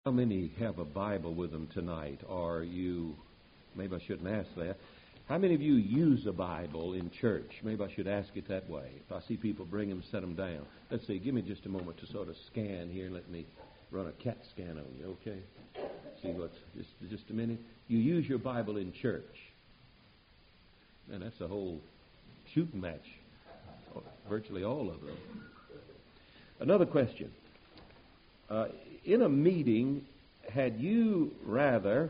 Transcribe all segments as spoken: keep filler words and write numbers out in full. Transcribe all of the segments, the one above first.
How many have a Bible with them tonight? Or you, maybe I shouldn't ask that. How many of you use a Bible in church? Maybe I should ask it that way. If I see people bring them, set them down. Let's see, give me just a moment to sort of scan here. Let me run a CAT scan on you, okay? See what's, just, just a minute. You use your Bible in church. Man, that's a whole shooting match. Virtually all of them. Another question. Uh, in a meeting, had you rather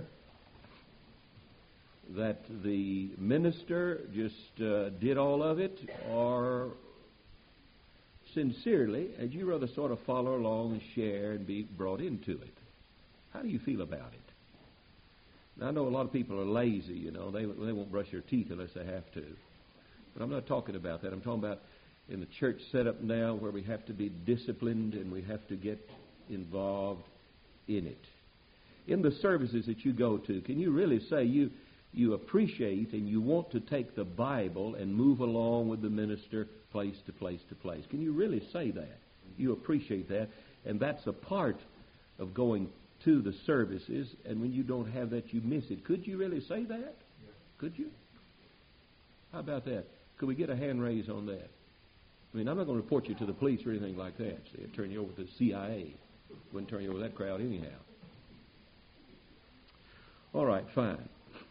that the minister just uh, did all of it, or sincerely, had you rather sort of follow along and share and be brought into it? How do you feel about it? Now, I know a lot of people are lazy, you know. They, they won't brush their teeth unless they have to. But I'm not talking about that. I'm talking about in the church setup now where we have to be disciplined and we have to get involved in it. In the services that you go to, can you really say you you appreciate and you want to take the Bible and move along with the minister place to place to place? Can you really say that? You appreciate that, and that's a part of going to the services, and when you don't have that, you miss it. Could you really say that? Yeah. Could you? How about that? Could we get a hand raise on that? I mean, I'm not going to report you to the police or anything like that. See, I'd turn you over to the C I A. Wouldn't turn you over to that crowd anyhow. All right, fine.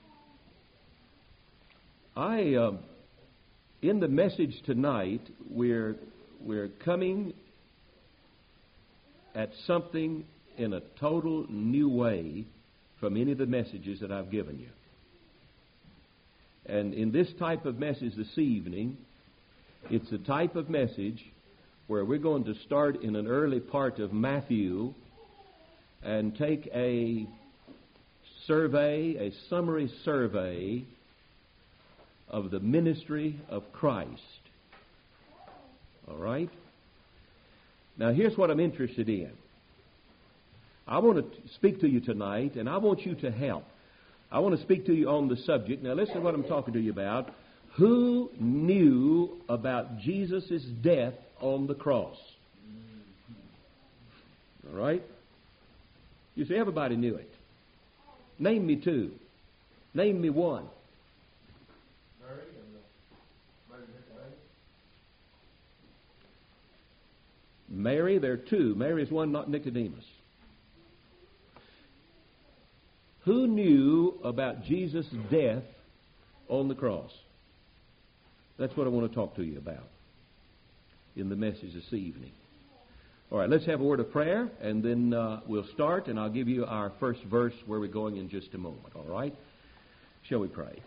I, um, in the message tonight, we're we're coming at something in a total new way from any of the messages that I've given you. And in this type of message this evening, it's a type of message where we're going to start in an early part of Matthew and take a survey, a summary survey of the ministry of Christ. All right? Now, here's what I'm interested in. I want to speak to you tonight, and I want you to help. I want to speak to you on the subject. Now, listen to what I'm talking to you about. Who knew about Jesus' death on the cross? All right? You see, everybody knew it. Name me two. Name me one. Mary and Mary Nicodemus. Mary, there are two. Mary is one, not Nicodemus. Who knew about Jesus' death on the cross? That's what I want to talk to you about in the message this evening. All right, let's have a word of prayer, and then uh, we'll start, and I'll give you our first verse where we're going in just a moment, all right? Shall we pray?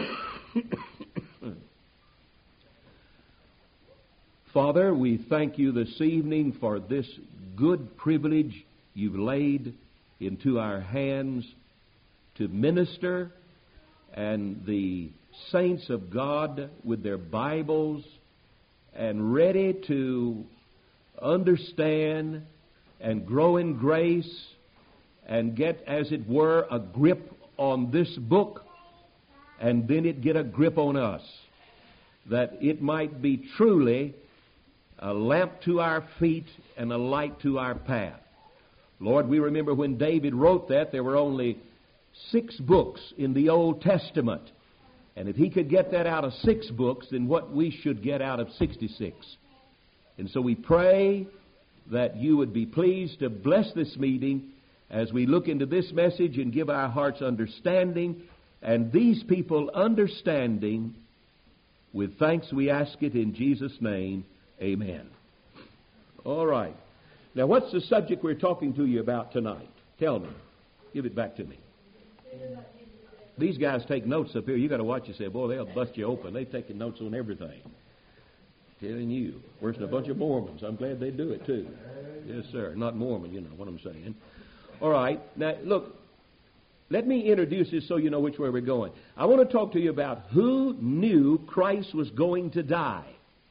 Father, we thank you this evening for this good privilege you've laid into our hands to minister, and the saints of God with their Bibles and ready to understand and grow in grace and get, as it were, a grip on this book, and then it get a grip on us, that it might be truly a lamp to our feet and a light to our path. Lord, we remember when David wrote that, there were only six books in the Old Testament. And if he could get that out of six books, then what we should get out of sixty-six. And so we pray that you would be pleased to bless this meeting as we look into this message and give our hearts understanding, and these people understanding. With thanks we ask it in Jesus' name. Amen. All right. Now, what's the subject we're talking to you about tonight? Tell me. Give it back to me. These guys take notes up here. You got to watch yourself. Boy, they'll bust you open. They're taking notes on everything. Telling you. Worse than a bunch of Mormons. I'm glad they do it, too. Yes, sir. Not Mormon, you know what I'm saying. All right. Now, look. Let me introduce this so you know which way we're going. I want to talk to you about who knew Christ was going to die.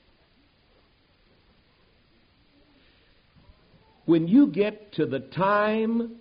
When you get to the time,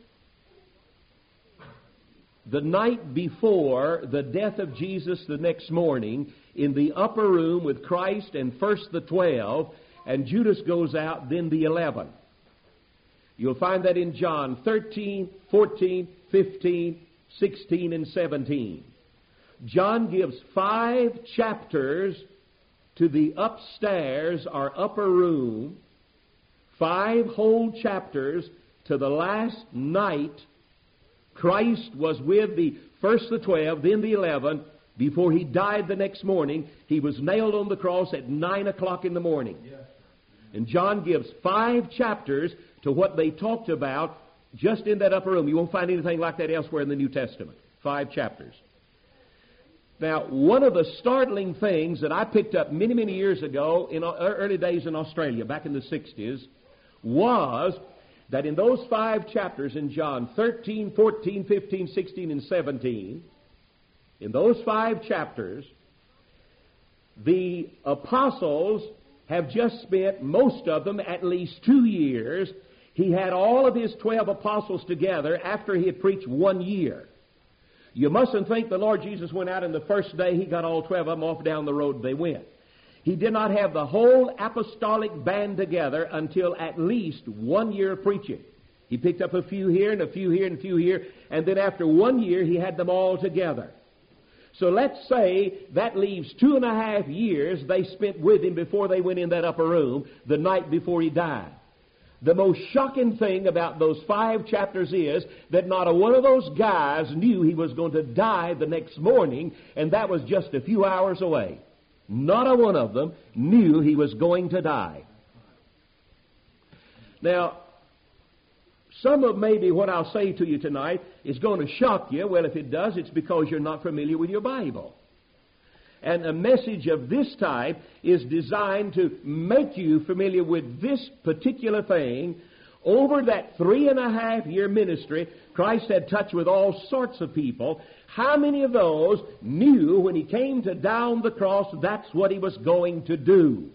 the night before the death of Jesus the next morning, in the upper room with Christ and first the twelve, and Judas goes out, then the eleven. You'll find that in John thirteen, fourteen, fifteen, sixteen, and seventeen. John gives five chapters to the upstairs or upper room, five whole chapters to the last night Christ was with the first the twelve, then the eleven, before he died the next morning. He was nailed on the cross at nine o'clock in the morning. And John gives five chapters to what they talked about just in that upper room. You won't find anything like that elsewhere in the New Testament. Five chapters. Now, one of the startling things that I picked up many, many years ago, in early days in Australia, back in the sixties, was that in those five chapters in John thirteen, fourteen, fifteen, sixteen, and seventeen, in those five chapters, the apostles have just spent, most of them, at least two years. He had all of his twelve apostles together after he had preached one year. You mustn't think the Lord Jesus went out and the first day he got all twelve of them off down the road they went. He did not have the whole apostolic band together until at least one year of preaching. He picked up a few here and a few here and a few here, and then after one year he had them all together. So let's say that leaves two and a half years they spent with him before they went in that upper room the night before he died. The most shocking thing about those five chapters is that not a one of those guys knew he was going to die the next morning, and that was just a few hours away. Not a one of them knew he was going to die. Now, some of maybe what I'll say to you tonight is going to shock you. Well, if it does, it's because you're not familiar with your Bible. And a message of this type is designed to make you familiar with this particular thing. Over that three and a half year ministry, Christ had touch with all sorts of people. How many of those knew when he came to die on the cross that's what he was going to do?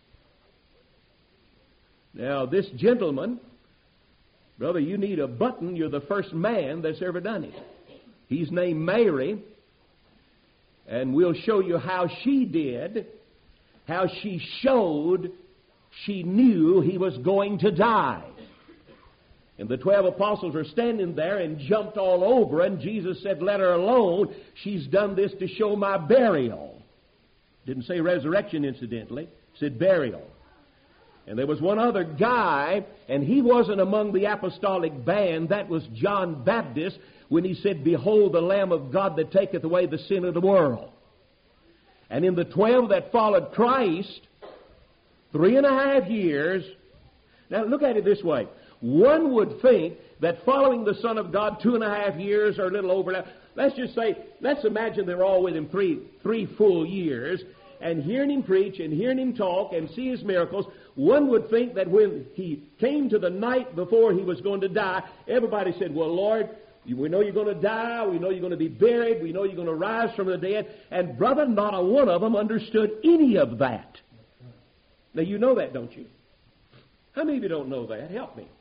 Now, this gentleman, brother, you need a button. You're the first man that's ever done it. He's named Mary. And we'll show you how she did, how she showed she knew he was going to die. And the twelve apostles were standing there and jumped all over, and Jesus said, let her alone. She's done this to show my burial. Didn't say resurrection, incidentally. Said burial. And there was one other guy, and he wasn't among the apostolic band. That was John Baptist, when he said, behold the Lamb of God that taketh away the sin of the world. And in the twelve that followed Christ, three and a half years. Now look at it this way. One would think that following the Son of God two and a half years or a little over, let's just say, let's imagine they're all with him three, three full years, and hearing him preach and hearing him talk and see his miracles, one would think that when he came to the night before he was going to die, everybody said, well, Lord, we know you're going to die. We know you're going to be buried. We know you're going to rise from the dead. And, brother, not a one of them understood any of that. Now, you know that, don't you? How many of you don't know that? Help me.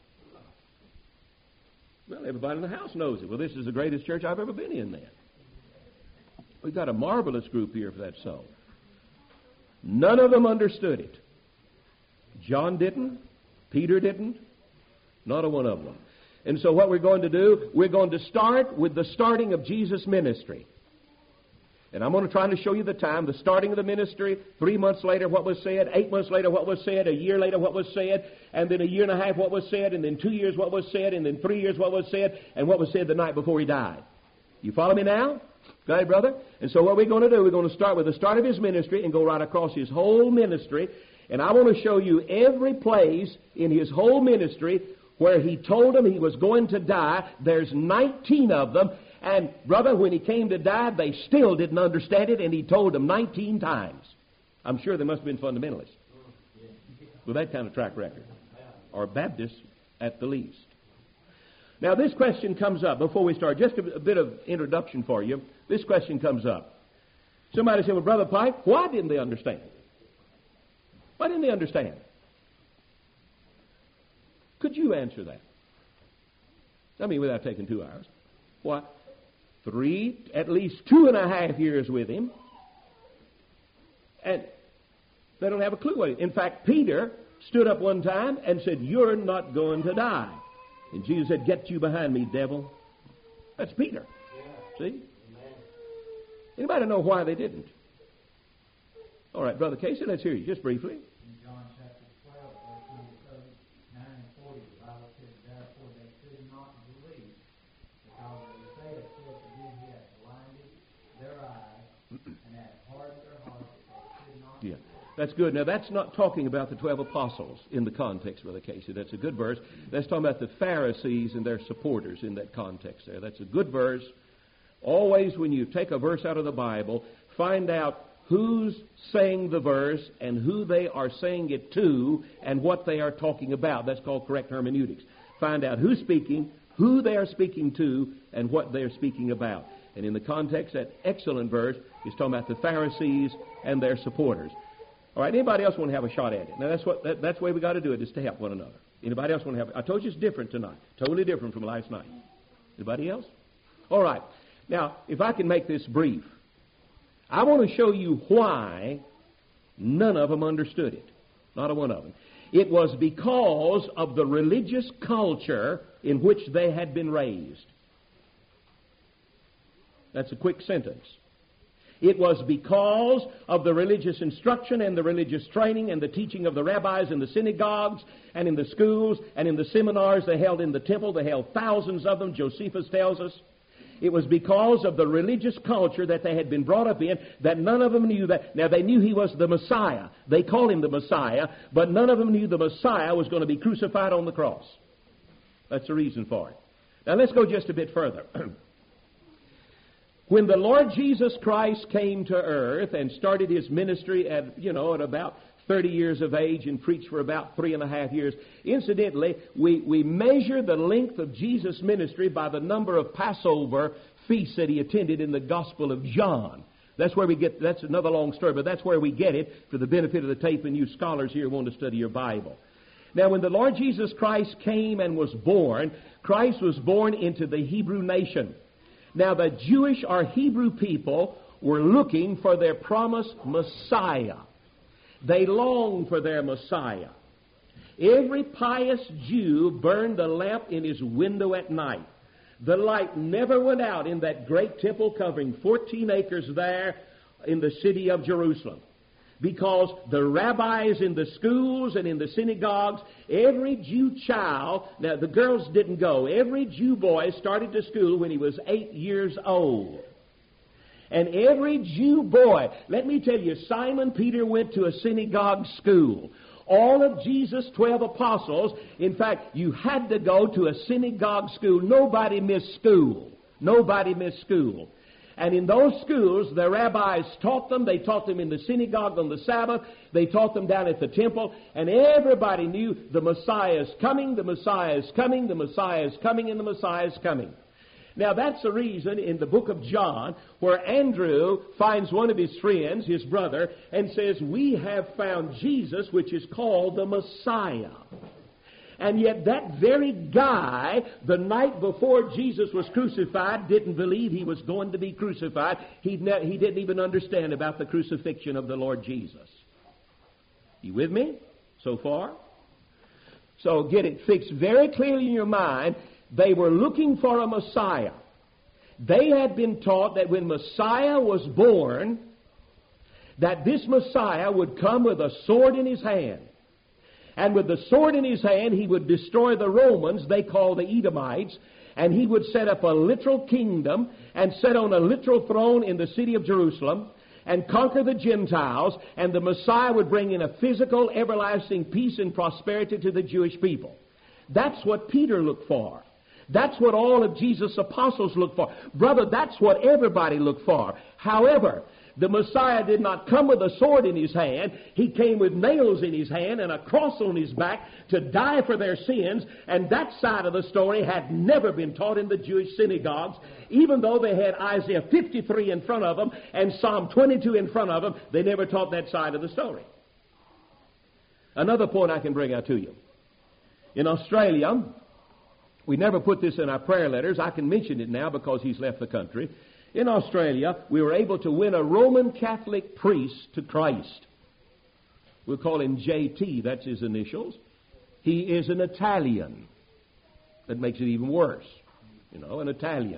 Well, everybody in the house knows it. Well, this is the greatest church I've ever been in then. We've got a marvelous group here if that's so. None of them understood it. John didn't. Peter didn't. Not a one of them. And so what we're going to do, we're going to start with the starting of Jesus' ministry. And I'm going to try to show you the time, the starting of the ministry, three months later what was said, eight months later what was said, a year later what was said, and then a year and a half what was said, and then two years what was said, and then three years what was said, and what was said the night before he died. You follow me now? Go ahead, brother. And so what we're going to do, we're going to start with the start of his ministry and go right across his whole ministry. And I want to show you every place in his whole ministry where he told them he was going to die. There's nineteen of them. And, brother, when he came to die, they still didn't understand it, and he told them nineteen times. I'm sure they must have been fundamentalists with that kind of track record, or Baptists at the least. Now, this question comes up before we start. Just a, a bit of introduction for you. This question comes up. Somebody said, well, Brother Pike, why didn't they understand? Why didn't they understand? Could you answer that? I mean, without taking two hours. What? Three, at least two and a half years with him. And they don't have a clue what it is. In fact, Peter stood up one time and said, you're not going to die. And Jesus said, "Get you behind me, devil." That's Peter. See? Anybody know why they didn't? All right, Brother Casey, let's hear you just briefly. In John chapter twelve, verse nine and forty, the Bible says, "Therefore they could not believe, because Isaiah said to them, He hath blinded their eyes and hath hardened their hearts, that they could not Yeah, that's good. Now, that's not talking about the twelve apostles in the context, Brother Casey. That's a good verse. That's talking about the Pharisees and their supporters in that context there. That's a good verse. Always, when you take a verse out of the Bible, find out who's saying the verse and who they are saying it to and what they are talking about. That's called correct hermeneutics. Find out who's speaking, who they are speaking to, and what they are speaking about. And in the context, that excellent verse is talking about the Pharisees and their supporters. All right, anybody else want to have a shot at it? Now, that's what that, that's the way we got to do it, is to help one another. Anybody else want to have it? I told you it's different tonight. Totally different from last night. Anybody else? All right. Now, if I can make this brief, I want to show you why none of them understood it. Not a one of them. It was because of the religious culture in which they had been raised. That's a quick sentence. It was because of the religious instruction and the religious training and the teaching of the rabbis in the synagogues and in the schools and in the seminars they held in the temple. They held thousands of them, Josephus tells us. It was because of the religious culture that they had been brought up in that none of them knew that. Now, they knew he was the Messiah. They called him the Messiah, but none of them knew the Messiah was going to be crucified on the cross. That's the reason for it. Now, let's go just a bit further. When the Lord Jesus Christ came to earth and started his ministry at, you know, at about thirty years of age and preached for about three and a half years. Incidentally, we, we measure the length of Jesus' ministry by the number of Passover feasts that he attended in the Gospel of John. That's where we get, that's another long story, but that's where we get it for the benefit of the tape and you scholars here who want to study your Bible. Now, when the Lord Jesus Christ came and was born, Christ was born into the Hebrew nation. Now, the Jewish or Hebrew people were looking for their promised Messiah. They longed for their Messiah. Every pious Jew burned the lamp in his window at night. The light never went out in that great temple covering fourteen acres there in the city of Jerusalem. Because the rabbis in the schools and in the synagogues, every Jew child, now the girls didn't go, every Jew boy started to school when he was eight years old. And every Jew boy, let me tell you, Simon Peter went to a synagogue school. All of Jesus' twelve apostles, in fact, you had to go to a synagogue school. Nobody missed school. Nobody missed school. And in those schools, the rabbis taught them. They taught them in the synagogue on the Sabbath. They taught them down at the temple. And everybody knew the Messiah is coming, the Messiah is coming, the Messiah is coming, and the Messiah is coming. Now, that's the reason in the book of John where Andrew finds one of his friends, his brother, and says, "We have found Jesus, which is called the Messiah." And yet that very guy, the night before Jesus was crucified, didn't believe he was going to be crucified. He, ne- he didn't even understand about the crucifixion of the Lord Jesus. You with me so far? So get it fixed very clearly in your mind. They were looking for a Messiah. They had been taught that when Messiah was born, that this Messiah would come with a sword in his hand. And with the sword in his hand, he would destroy the Romans, they called the Edomites, and he would set up a literal kingdom and sit on a literal throne in the city of Jerusalem and conquer the Gentiles, and the Messiah would bring in a physical, everlasting peace and prosperity to the Jewish people. That's what Peter looked for. That's what all of Jesus' apostles looked for. Brother, that's what everybody looked for. However, the Messiah did not come with a sword in his hand. He came with nails in his hand and a cross on his back to die for their sins. And that side of the story had never been taught in the Jewish synagogues. Even though they had Isaiah fifty-three in front of them and Psalm twenty-two in front of them, they never taught that side of the story. Another point I can bring out to you. In Australia, we never put this in our prayer letters. I can mention it now because he's left the country. In Australia, we were able to win a Roman Catholic priest to Christ. We'll call him J T, that's his initials. He is an Italian. That makes it even worse. You know, an Italian.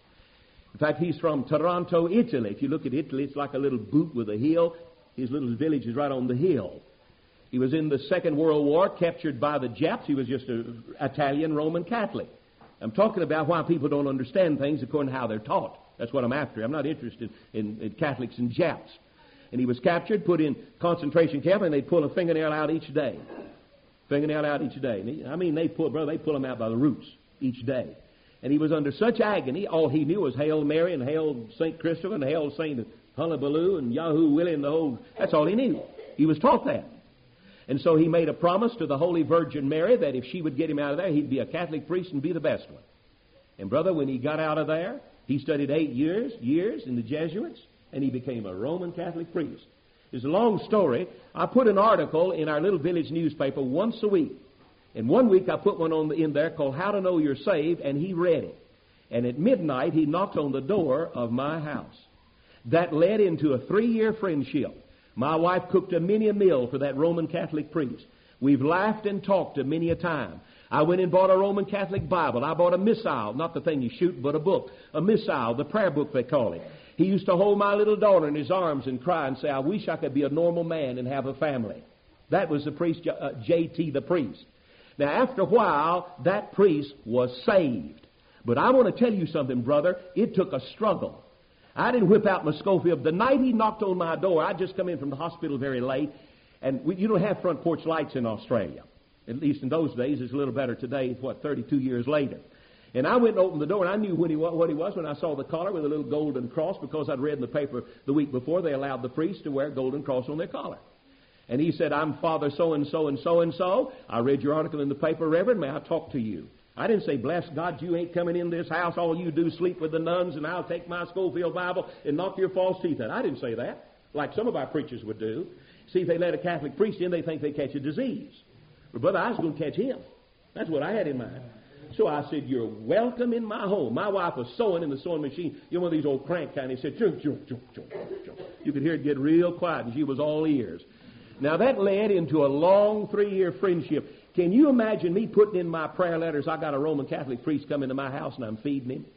In fact, he's from Taranto, Italy. If you look at Italy, it's like a little boot with a hill. His little village is right on the hill. He was in the Second World War, captured by the Japs. He was just an Italian Roman Catholic. I'm talking about why people don't understand things according to how they're taught. That's what I'm after. I'm not interested in, in Catholics and Japs. And he was captured, put in concentration camp, and they'd pull a fingernail out each day. Fingernail out each day. And he, I mean, they pull, brother, they pull him out by the roots each day. And he was under such agony, all he knew was Hail Mary and Hail Saint Christopher and Hail Saint Hullabaloo and Yahoo Willie and the whole. That's all he knew. He was taught that. And so he made a promise to the Holy Virgin Mary that if she would get him out of there, he'd be a Catholic priest and be the best one. And brother, when he got out of there, he studied eight years, years in the Jesuits, and he became a Roman Catholic priest. It's a long story. I put an article in our little village newspaper once a week. And one week I put one on the, in there called How to Know You're Saved, and he read it. And at midnight he knocked on the door of my house. That led into a three-year friendship. My wife cooked a many a meal for that Roman Catholic priest. We've laughed and talked a many a time. I went and bought a Roman Catholic Bible. I bought a missal, not the thing you shoot, but a book. A missal, the prayer book they call it. He used to hold my little daughter in his arms and cry and say, I wish I could be a normal man and have a family. That was the priest, uh, J T the priest. Now, after a while, that priest was saved. But I want to tell you something, brother. It took a struggle. I didn't whip out my Schofield. The night he knocked on my door, I'd just come in from the hospital very late, and we, you don't have front porch lights in Australia. At least in those days. It's a little better today, what, thirty-two years later. And I went and opened the door, and I knew when he, what he was when I saw the collar with a little golden cross, because I'd read in the paper the week before they allowed the priests to wear a golden cross on their collar. And he said, I'm Father so-and-so and so-and-so. I read your article in the paper, Reverend. May I talk to you? I didn't say, bless God, you ain't coming in this house. All you do is sleep with the nuns, and I'll take my Schofield Bible and knock your false teeth out. I didn't say that, like some of our preachers would do. See, if they let a Catholic priest in, they think they catch a disease. But, brother, I was going to catch him. That's what I had in mind. So I said, you're welcome in my home. My wife was sewing in the sewing machine. You know, one of these old crank kind. He said, chunk, chunk, chunk, chunk, chunk. You could hear it get real quiet, and she was all ears. Now, that led into a long three-year friendship. Can you imagine me putting in my prayer letters, I got a Roman Catholic priest come into my house and I'm feeding him?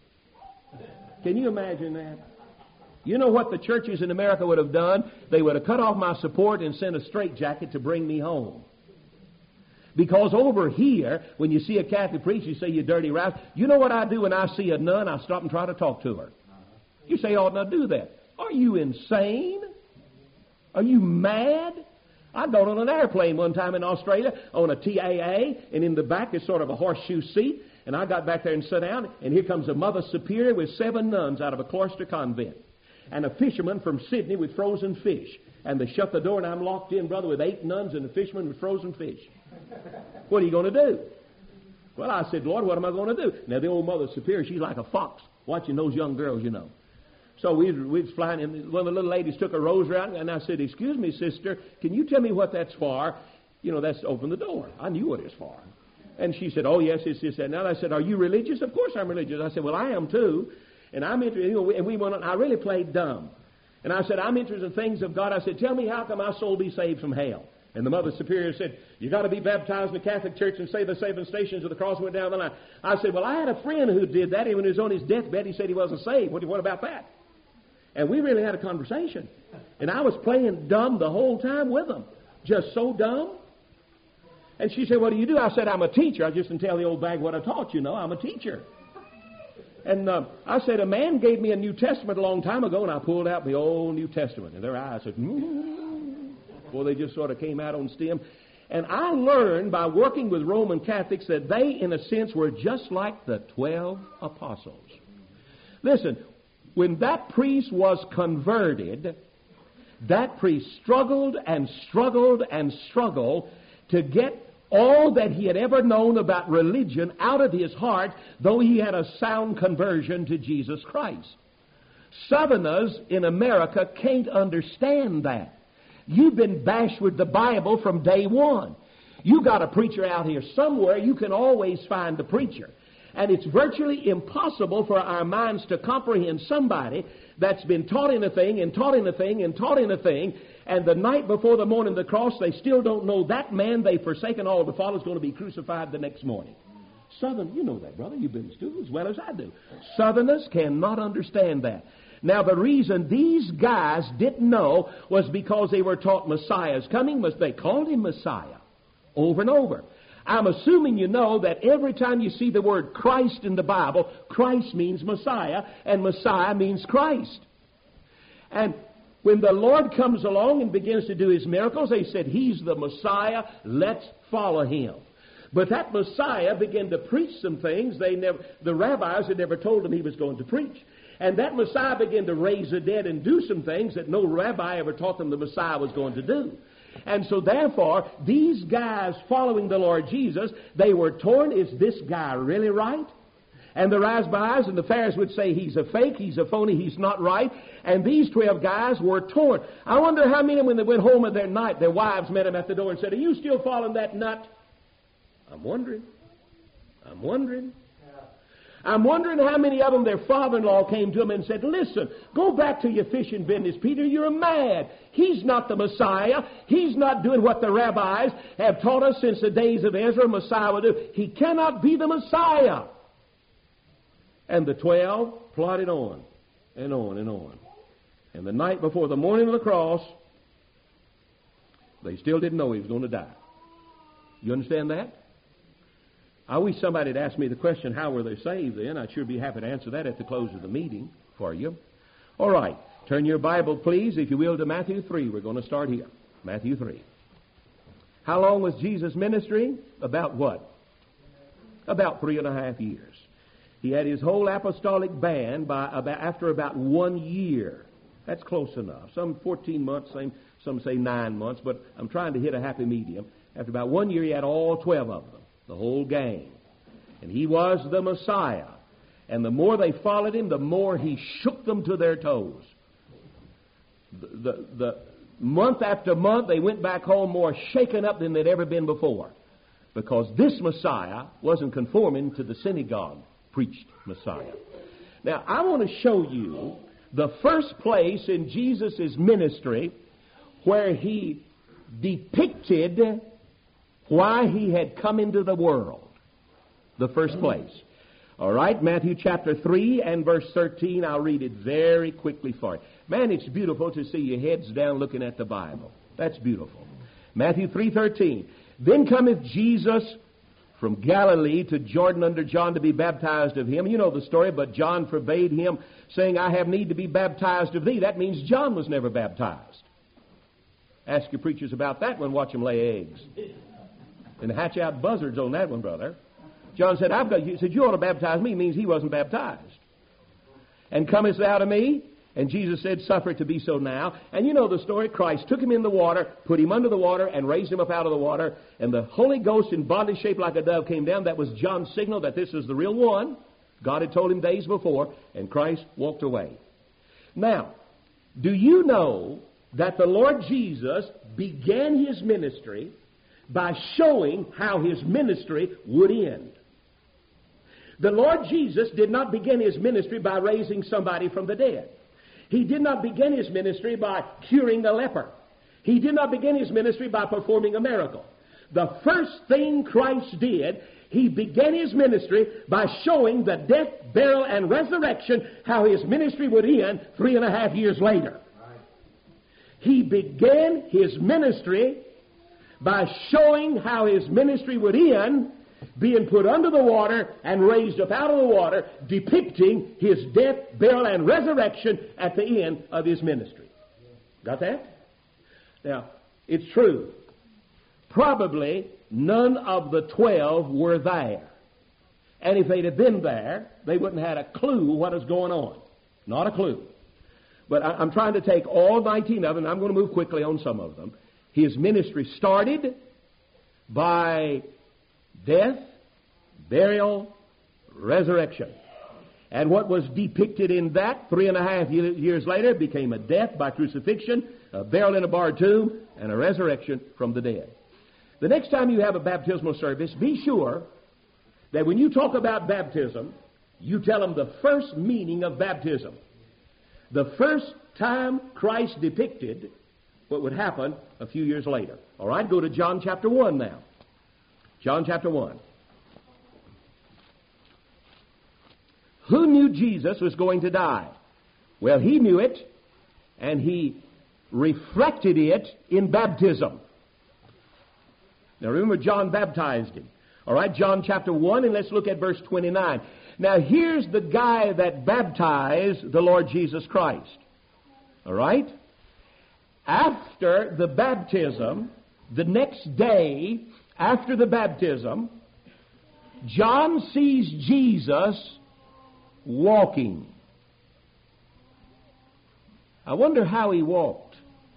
Can you imagine that? You know what the churches in America would have done? They would have cut off my support and sent a straitjacket to bring me home. Because over here, when you see a Catholic priest, you say, you dirty rat. You know what I do when I see a nun? I stop and try to talk to her. You say, I ought not do that. Are you insane? Are you mad? I got on an airplane one time in Australia on a T A A, and in the back is sort of a horseshoe seat, and I got back there and sat down, and here comes a Mother Superior with seven nuns out of a cloister convent, and a fisherman from Sydney with frozen fish. And they shut the door, and I'm locked in, brother, with eight nuns and a fisherman with frozen fish. What are you going to do? Well, I said, Lord, what am I going to do? Now, the old Mother Superior, she's like a fox watching those young girls, you know. So we, we was flying, and one of the little ladies took a rosary out, and I said, excuse me, sister, can you tell me what that's for? You know, that's to open the door. I knew what it was for. And she said, oh, yes, it's this, that. Now I said, are you religious? Of course I'm religious. I said, well, I am too. And I'm interested, you know, and we went on, I really played dumb. And I said, I'm interested in things of God. I said, tell me, how can my soul be saved from hell? And the Mother Superior said, you got to be baptized in the Catholic Church and say the seven stations of the cross, went down the line. I said, well, I had a friend who did that. Even when he was on his deathbed, he said he wasn't saved. What, what about that? And we really had a conversation. And I was playing dumb the whole time with them. Just so dumb. And she said, what do you do? I said, I'm a teacher. I just didn't tell the old bag what I taught, you know. I'm a teacher. And uh, I said, a man gave me a New Testament a long time ago, and I pulled out the old New Testament. And their eyes said, mm-hmm. Well, they just sort of came out on stem. And I learned by working with Roman Catholics that they, in a sense, were just like the twelve apostles. Listen, when that priest was converted, that priest struggled and struggled and struggled to get all that he had ever known about religion out of his heart, though he had a sound conversion to Jesus Christ. Southerners in America can't understand that. You've been bashed with the Bible from day one. You got a preacher out here somewhere. You can always find a preacher. And it's virtually impossible for our minds to comprehend somebody that's been taught in a thing and taught in a thing and taught in a thing, and the night before the morning of the cross, they still don't know that man they've forsaken all to follow is going to be crucified the next morning. Southern, you know that, brother. You've been to school as well as I do. Southerners cannot understand that. Now, the reason these guys didn't know was because they were taught Messiah's coming. They called him Messiah over and over. I'm assuming you know that every time you see the word Christ in the Bible, Christ means Messiah, and Messiah means Christ. And when the Lord comes along and begins to do his miracles, they said, he's the Messiah, let's follow him. But that Messiah began to preach some things they never, the rabbis had never told him he was going to preach. And that Messiah began to raise the dead and do some things that no rabbi ever taught them the Messiah was going to do. And so therefore, these guys following the Lord Jesus, they were torn. Is this guy really right? And the rabbis and the Pharisees would say he's a fake, he's a phony, he's not right. And these twelve guys were torn. I wonder how many, when they went home at their night, their wives met them at the door and said, are you still following that nut? I'm wondering. I'm wondering. I'm wondering how many of them, their father-in-law came to them and said, listen, go back to your fishing business, Peter. You're mad. He's not the Messiah. He's not doing what the rabbis have taught us since the days of Ezra Messiah would do. He cannot be the Messiah. And the twelve plodded on and on and on. And the night before the morning of the cross, they still didn't know he was going to die. You understand that? I wish somebody had asked me the question, how were they saved then? I'd sure be happy to answer that at the close of the meeting for you. All right. Turn your Bible, please, if you will, to Matthew three. We're going to start here. Matthew three. How long was Jesus' ministry? About what? About three and a half years. He had his whole apostolic band by about, after about one year. That's close enough. Some fourteen months, some, some say nine months, but I'm trying to hit a happy medium. After about one year, he had all twelve of them, the whole gang. And he was the Messiah. And the more they followed him, the more he shook them to their toes. The, the, the month after month, they went back home more shaken up than they'd ever been before. Because this Messiah wasn't conforming to the synagogue preached Messiah. Now, I want to show you the first place in Jesus' ministry where he depicted why he had come into the world. The first place. All right, Matthew chapter three and verse thirteen. I'll read it very quickly for you. Man, it's beautiful to see your heads down looking at the Bible. That's beautiful. Matthew three thirteen. Then cometh Jesus from Galilee to Jordan under John to be baptized of him. You know the story, but John forbade him, saying, I have need to be baptized of thee. That means John was never baptized. Ask your preachers about that one. Watch them lay eggs. And hatch out buzzards on that one, brother. John said, I've got you. He said, you ought to baptize me. It means he wasn't baptized. And comest thou to me? And Jesus said, suffer it to be so now. And you know the story. Christ took him in the water, put him under the water, and raised him up out of the water. And the Holy Ghost in body shaped like a dove came down. That was John's signal that this is the real one. God had told him days before. And Christ walked away. Now, do you know that the Lord Jesus began his ministry by showing how his ministry would end? The Lord Jesus did not begin his ministry by raising somebody from the dead. He did not begin his ministry by curing a leper. He did not begin his ministry by performing a miracle. The first thing Christ did, he began his ministry by showing the death, burial, and resurrection, how his ministry would end three and a half years later. He began his ministry by showing how his ministry would end, being put under the water and raised up out of the water, depicting his death, burial, and resurrection at the end of his ministry. Got that? Now, it's true. Probably none of the twelve were there. And if they'd have been there, they wouldn't have had a clue what was going on. Not a clue. But I'm trying to take all nineteen of them, and I'm going to move quickly on some of them. His ministry started by death, burial, resurrection. And what was depicted in that three and a half years later became a death by crucifixion, a burial in a barred tomb, and a resurrection from the dead. The next time you have a baptismal service, be sure that when you talk about baptism, you tell them the first meaning of baptism. The first time Christ depicted what would happen a few years later. All right, go to John chapter one now. John chapter one. Who knew Jesus was going to die? Well, he knew it, and he reflected it in baptism. Now remember, John baptized him. All right, John chapter one, and let's look at verse twenty-nine. Now here's the guy that baptized the Lord Jesus Christ. All right? After the baptism, the next day after the baptism, John sees Jesus walking. I wonder how he walked.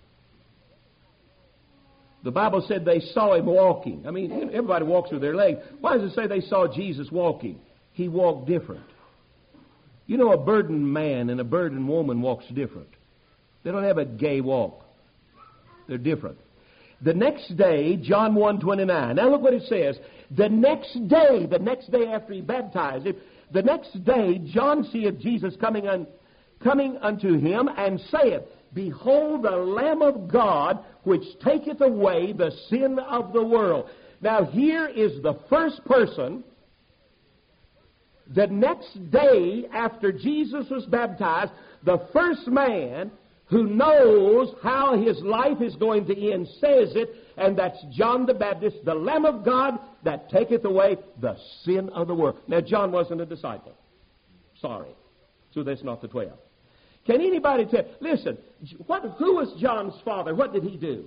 The Bible said they saw him walking. I mean, everybody walks with their legs. Why does it say they saw Jesus walking? He walked different. You know, a burdened man and a burdened woman walks different. They don't have a gay walk. They're different. The next day, John one twenty-nine. Now look what it says. The next day, the next day after he baptized him, the next day John seeth Jesus coming un, coming unto him, and saith, Behold the Lamb of God, which taketh away the sin of the world. Now here is the first person, the next day after Jesus was baptized, the first man who knows how his life is going to end says it, and that's John the Baptist, the Lamb of God that taketh away the sin of the world. Now John wasn't a disciple. Sorry. So that's not the twelve. Can anybody tell? Listen, what, who was John's father? What did he do?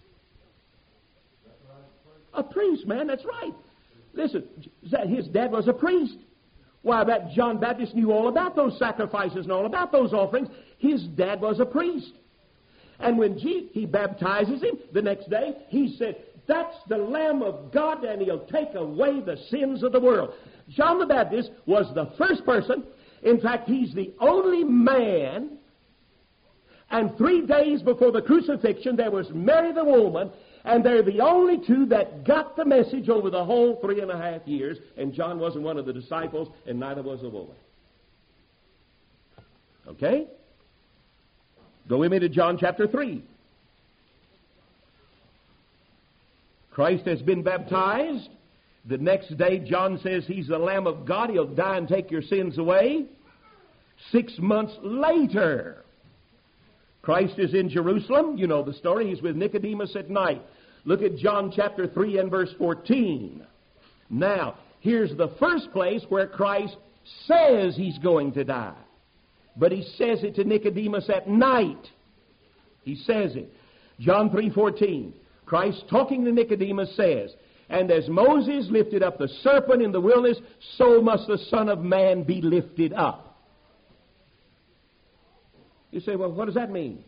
A priest, man, that's right. Listen, his dad was a priest. Why, that John Baptist knew all about those sacrifices and all about those offerings. His dad was a priest. And when he baptizes him the next day, he said, That's the Lamb of God, and he'll take away the sins of the world. John the Baptist was the first person. In fact, he's the only man. And three days before the crucifixion, there was Mary the woman, and they're the only two that got the message over the whole three and a half years. And John wasn't one of the disciples, and neither was the woman. Okay? Go with me to John chapter three. Christ has been baptized. The next day, John says he's the Lamb of God. He'll die and take your sins away. Six months later, Christ is in Jerusalem. You know the story. He's with Nicodemus at night. Look at John chapter three and verse fourteen. Now, here's the first place where Christ says he's going to die. But he says it to Nicodemus at night. He says it. John three fourteen. Christ talking to Nicodemus says, And as Moses lifted up the serpent in the wilderness, so must the Son of Man be lifted up. You say, well, what does that mean?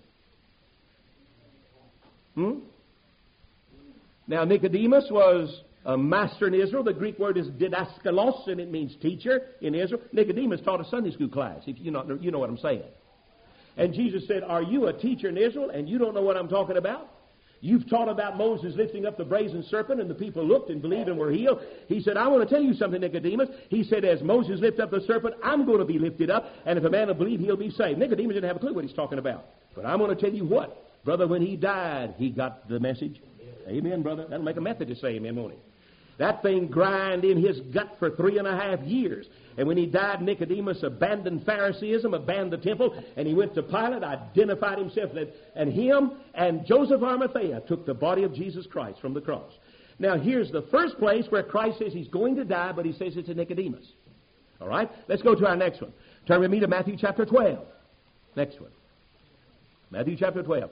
Hmm? Now, Nicodemus was a master in Israel. The Greek word is didaskalos, and it means teacher in Israel. Nicodemus taught a Sunday school class, if you know, you know what I'm saying. And Jesus said, Are you a teacher in Israel, and you don't know what I'm talking about? You've taught about Moses lifting up the brazen serpent, and the people looked and believed and were healed. He said, I want to tell you something, Nicodemus. He said, as Moses lifted up the serpent, I'm going to be lifted up, and if a man will believe, he'll be saved. Nicodemus didn't have a clue what he's talking about. But I'm going to tell you what. Brother, when he died, he got the message. Amen, brother. That'll make a Methodist say amen, won't it? That thing grind in his gut for three and a half years. And when he died, Nicodemus abandoned Phariseeism, abandoned the temple, and he went to Pilate, identified himself, and him and Joseph Arimathea took the body of Jesus Christ from the cross. Now, here's the first place where Christ says he's going to die, but he says it to Nicodemus. All right? Let's go to our next one. Turn with me to Matthew chapter twelve. Next one. Matthew chapter twelve.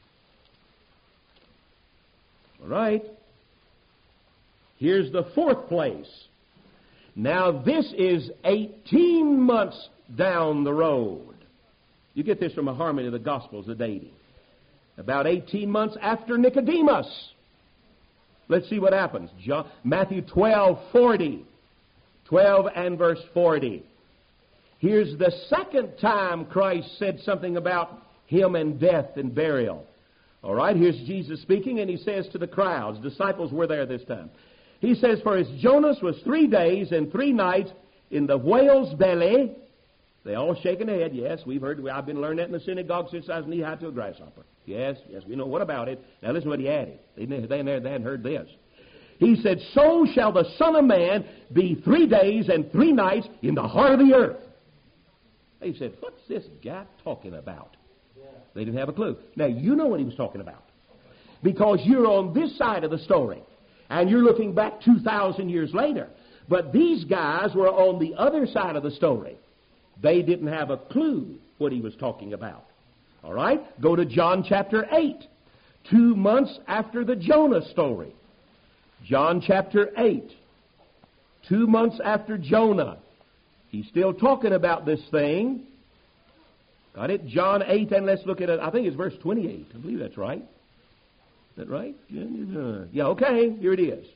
All right. Here's the fourth place. Now, this is eighteen months down the road. You get this from a harmony of the Gospels, the dating. About eighteen months after Nicodemus. Let's see what happens. John, Matthew twelve forty. twelve and verse forty. Here's the second time Christ said something about him and death and burial. All right, here's Jesus speaking, and he says to the crowds, disciples were there this time. He says, For as Jonas was three days and three nights in the whale's belly, they all shaking their head. Yes, we've heard, I've been learning that in the synagogue since I was knee-high to a grasshopper. Yes, yes, we know. What about it? Now listen to what he added. They, they, they hadn't heard this. He said, So shall the Son of Man be three days and three nights in the heart of the earth. They said, what's this guy talking about? Yeah. They didn't have a clue. Now, you know what he was talking about, because you're on this side of the story, and you're looking back two thousand years later. But these guys were on the other side of the story. They didn't have a clue what he was talking about. All right? Go to John chapter eight, two months after the Jonah story. John chapter eight, two months after Jonah. He's still talking about this thing. Got it? John eight, and let's look at it. I think it's verse twenty-eight. I believe that's right. Is that right? Yeah, okay. Here it is.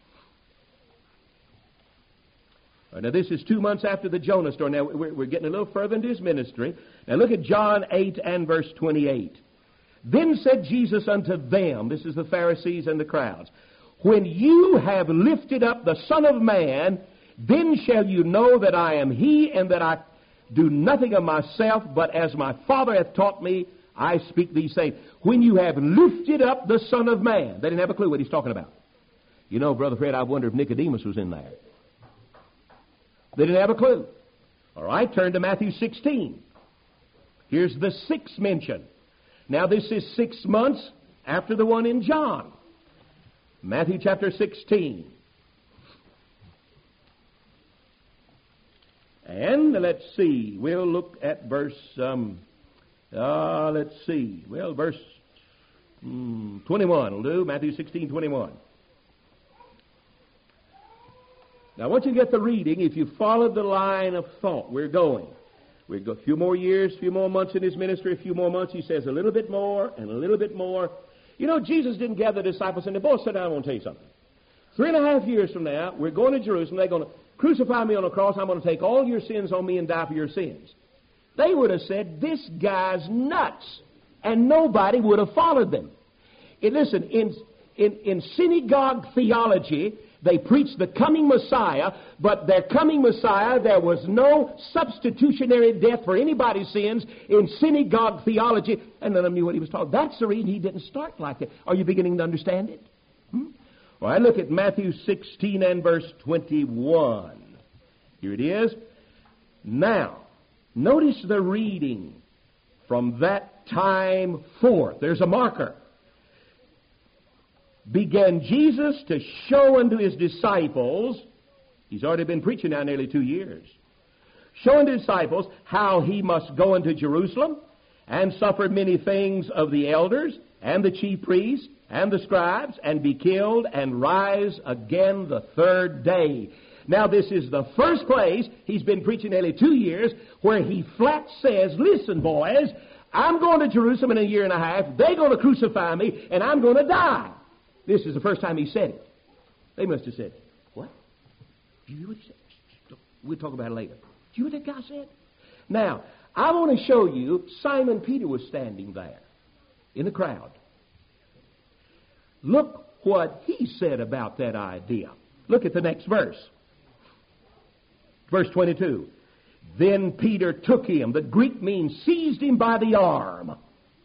All right, now, this is two months after the Jonah story. Now, we're, we're getting a little further into his ministry. Now, look at John eight and verse twenty-eight. Then said Jesus unto them, this is the Pharisees and the crowds, when you have lifted up the Son of Man, then shall you know that I am he, and that I do nothing of myself, but as my Father hath taught me, I speak these things. When you have lifted up the Son of Man. They didn't have a clue what he's talking about. You know, Brother Fred, I wonder if Nicodemus was in there. They didn't have a clue. All right, turn to Matthew sixteen. Here's the sixth mention. Now, this is six months after the one in John. Matthew chapter sixteen. And let's see. We'll look at verse, um, uh, let's see. Well, verse mm, twenty-one will do. Matthew sixteen, twenty-one. Now, I want you to get the reading. If you followed the line of thought, we're going. We've got a few more years, a few more months in his ministry, a few more months. He says a little bit more and a little bit more. You know, Jesus didn't gather the disciples and they both sit down. I want to tell you something. Three and a half years from now, we're going to Jerusalem. They're going to crucify me on a cross. I'm going to take all your sins on me and die for your sins. They would have said, this guy's nuts. And nobody would have followed them. And listen, in, in, in synagogue theology, they preached the coming Messiah, but their coming Messiah, there was no substitutionary death for anybody's sins in synagogue theology, and none of them knew what he was talking about. That's the reason he didn't start like that. Are you beginning to understand it? Hmm? Well, I look at Matthew sixteen and verse twenty-one. Here it is. Now, notice the reading from that time forth. There's a marker. Began Jesus to show unto his disciples, he's already been preaching now nearly two years, show unto his disciples how he must go into Jerusalem and suffer many things of the elders and the chief priests and the scribes, and be killed and rise again the third day. Now, this is the first place he's been preaching nearly two years where he flat says, listen, boys, I'm going to Jerusalem in a year and a half. They're going to crucify me, and I'm going to die. This is the first time he said it. They must have said, what? Do you hear what he said? We'll talk about it later. Do you hear what that guy said? Now, I want to show you, Simon Peter was standing there in the crowd. Look what he said about that idea. Look at the next verse. Verse twenty-two. Then Peter took him. The Greek means seized him by the arm.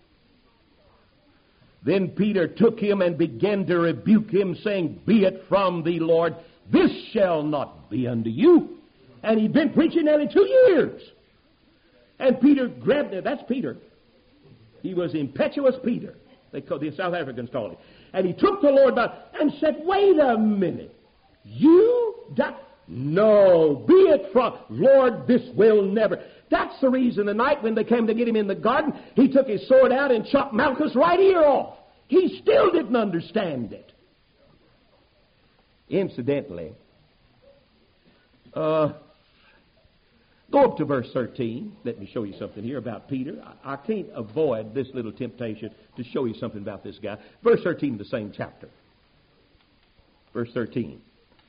Then Peter took him and began to rebuke him, saying, be it from thee, Lord, this shall not be unto you. And he'd been preaching nearly two years. And Peter grabbed it. That's Peter. He was impetuous Peter. They call, the South Africans call him. And he took the Lord by and said, wait a minute. You die? No, be it from, Lord, this will never. That's the reason the night when they came to get him in the garden, he took his sword out and chopped Malchus' right ear off. He still didn't understand it. Incidentally, uh, go up to verse thirteen. Let me show you something here about Peter. I, I can't avoid this little temptation to show you something about this guy. Verse thirteen of the same chapter. Verse thirteen.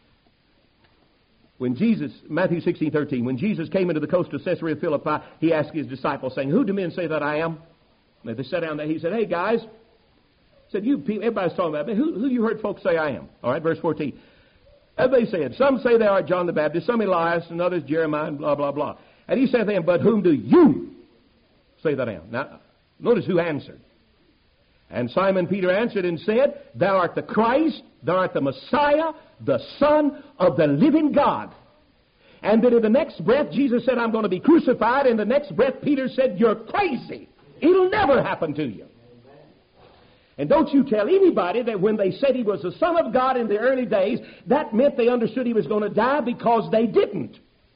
When Jesus, Matthew sixteen, thirteen, when Jesus came into the coast of Caesarea Philippi, he asked his disciples, saying, who do men say that I am? And they sat down there. He said, hey, guys. He said, you people, everybody's talking about me. Who, who you heard folks say I am? All right, verse fourteen. As they said, some say they are John the Baptist, some Elias, and others Jeremiah, and blah, blah, blah. And he said to them, but whom do you say that I am? Now, notice who answered. And Simon Peter answered and said, thou art the Christ, thou art the Messiah, the Son of the living God. And then in the next breath, Jesus said, I'm going to be crucified. In the next breath, Peter said, you're crazy. It'll never happen to you. And don't you tell anybody that when they said he was the Son of God in the early days, that meant they understood he was going to die, because they didn't.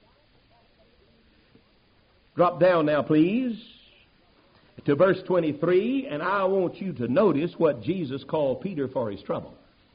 Drop down now, please, to verse twenty-three, and I want you to notice what Jesus called Peter for his trouble.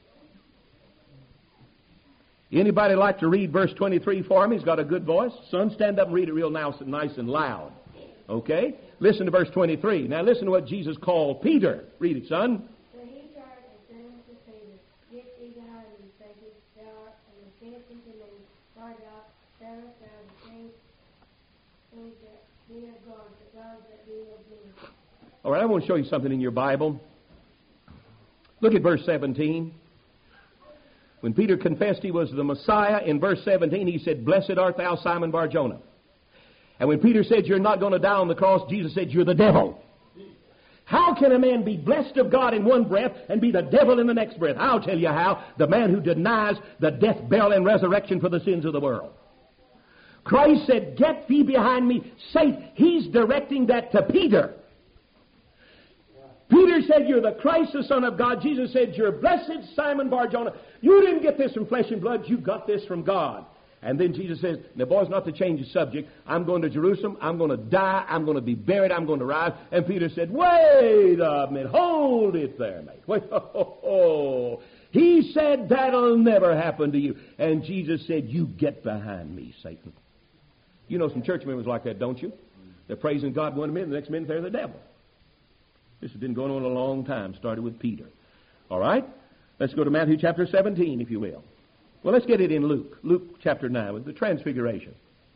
Anybody like to read verse twenty-three for me? He's got a good voice. Son, stand up and read it real nice and nice and loud. Okay? Listen to verse twenty-three. Now listen to what Jesus called Peter. Read it, son. So he turned and said unto Peter, Get thee behind me, Satan, thou art an offense unto me, for thou bearest thou the things things that be of God, but those that be of men. All right, I want to show you something in your Bible. Look at verse seventeen. When Peter confessed he was the Messiah, in verse seventeen, he said, Blessed art thou, Simon Bar-Jonah. And when Peter said, you're not going to die on the cross, Jesus said, you're the devil. How can a man be blessed of God in one breath and be the devil in the next breath? I'll tell you how. The man who denies the death, burial, and resurrection for the sins of the world. Christ said, get thee behind me, Satan. He's directing that to Peter. Peter said, you're the Christ, the Son of God. Jesus said, you're blessed, Simon Bar-Jonah. You didn't get this from flesh and blood. You got this from God. And then Jesus says, now boys, not to change the subject, I'm going to Jerusalem, I'm going to die, I'm going to be buried, I'm going to rise. And Peter said, wait a minute, hold it there, mate. Wait, oh, oh, oh. He said, that'll never happen to you. And Jesus said, you get behind me, Satan. You know some church members like that, don't you? They're praising God one minute, the next minute they're the devil. This has been going on a long time. Started with Peter. All right? Let's go to Matthew chapter seventeen, if you will. Well, let's get it in Luke. Luke chapter nine with the Transfiguration.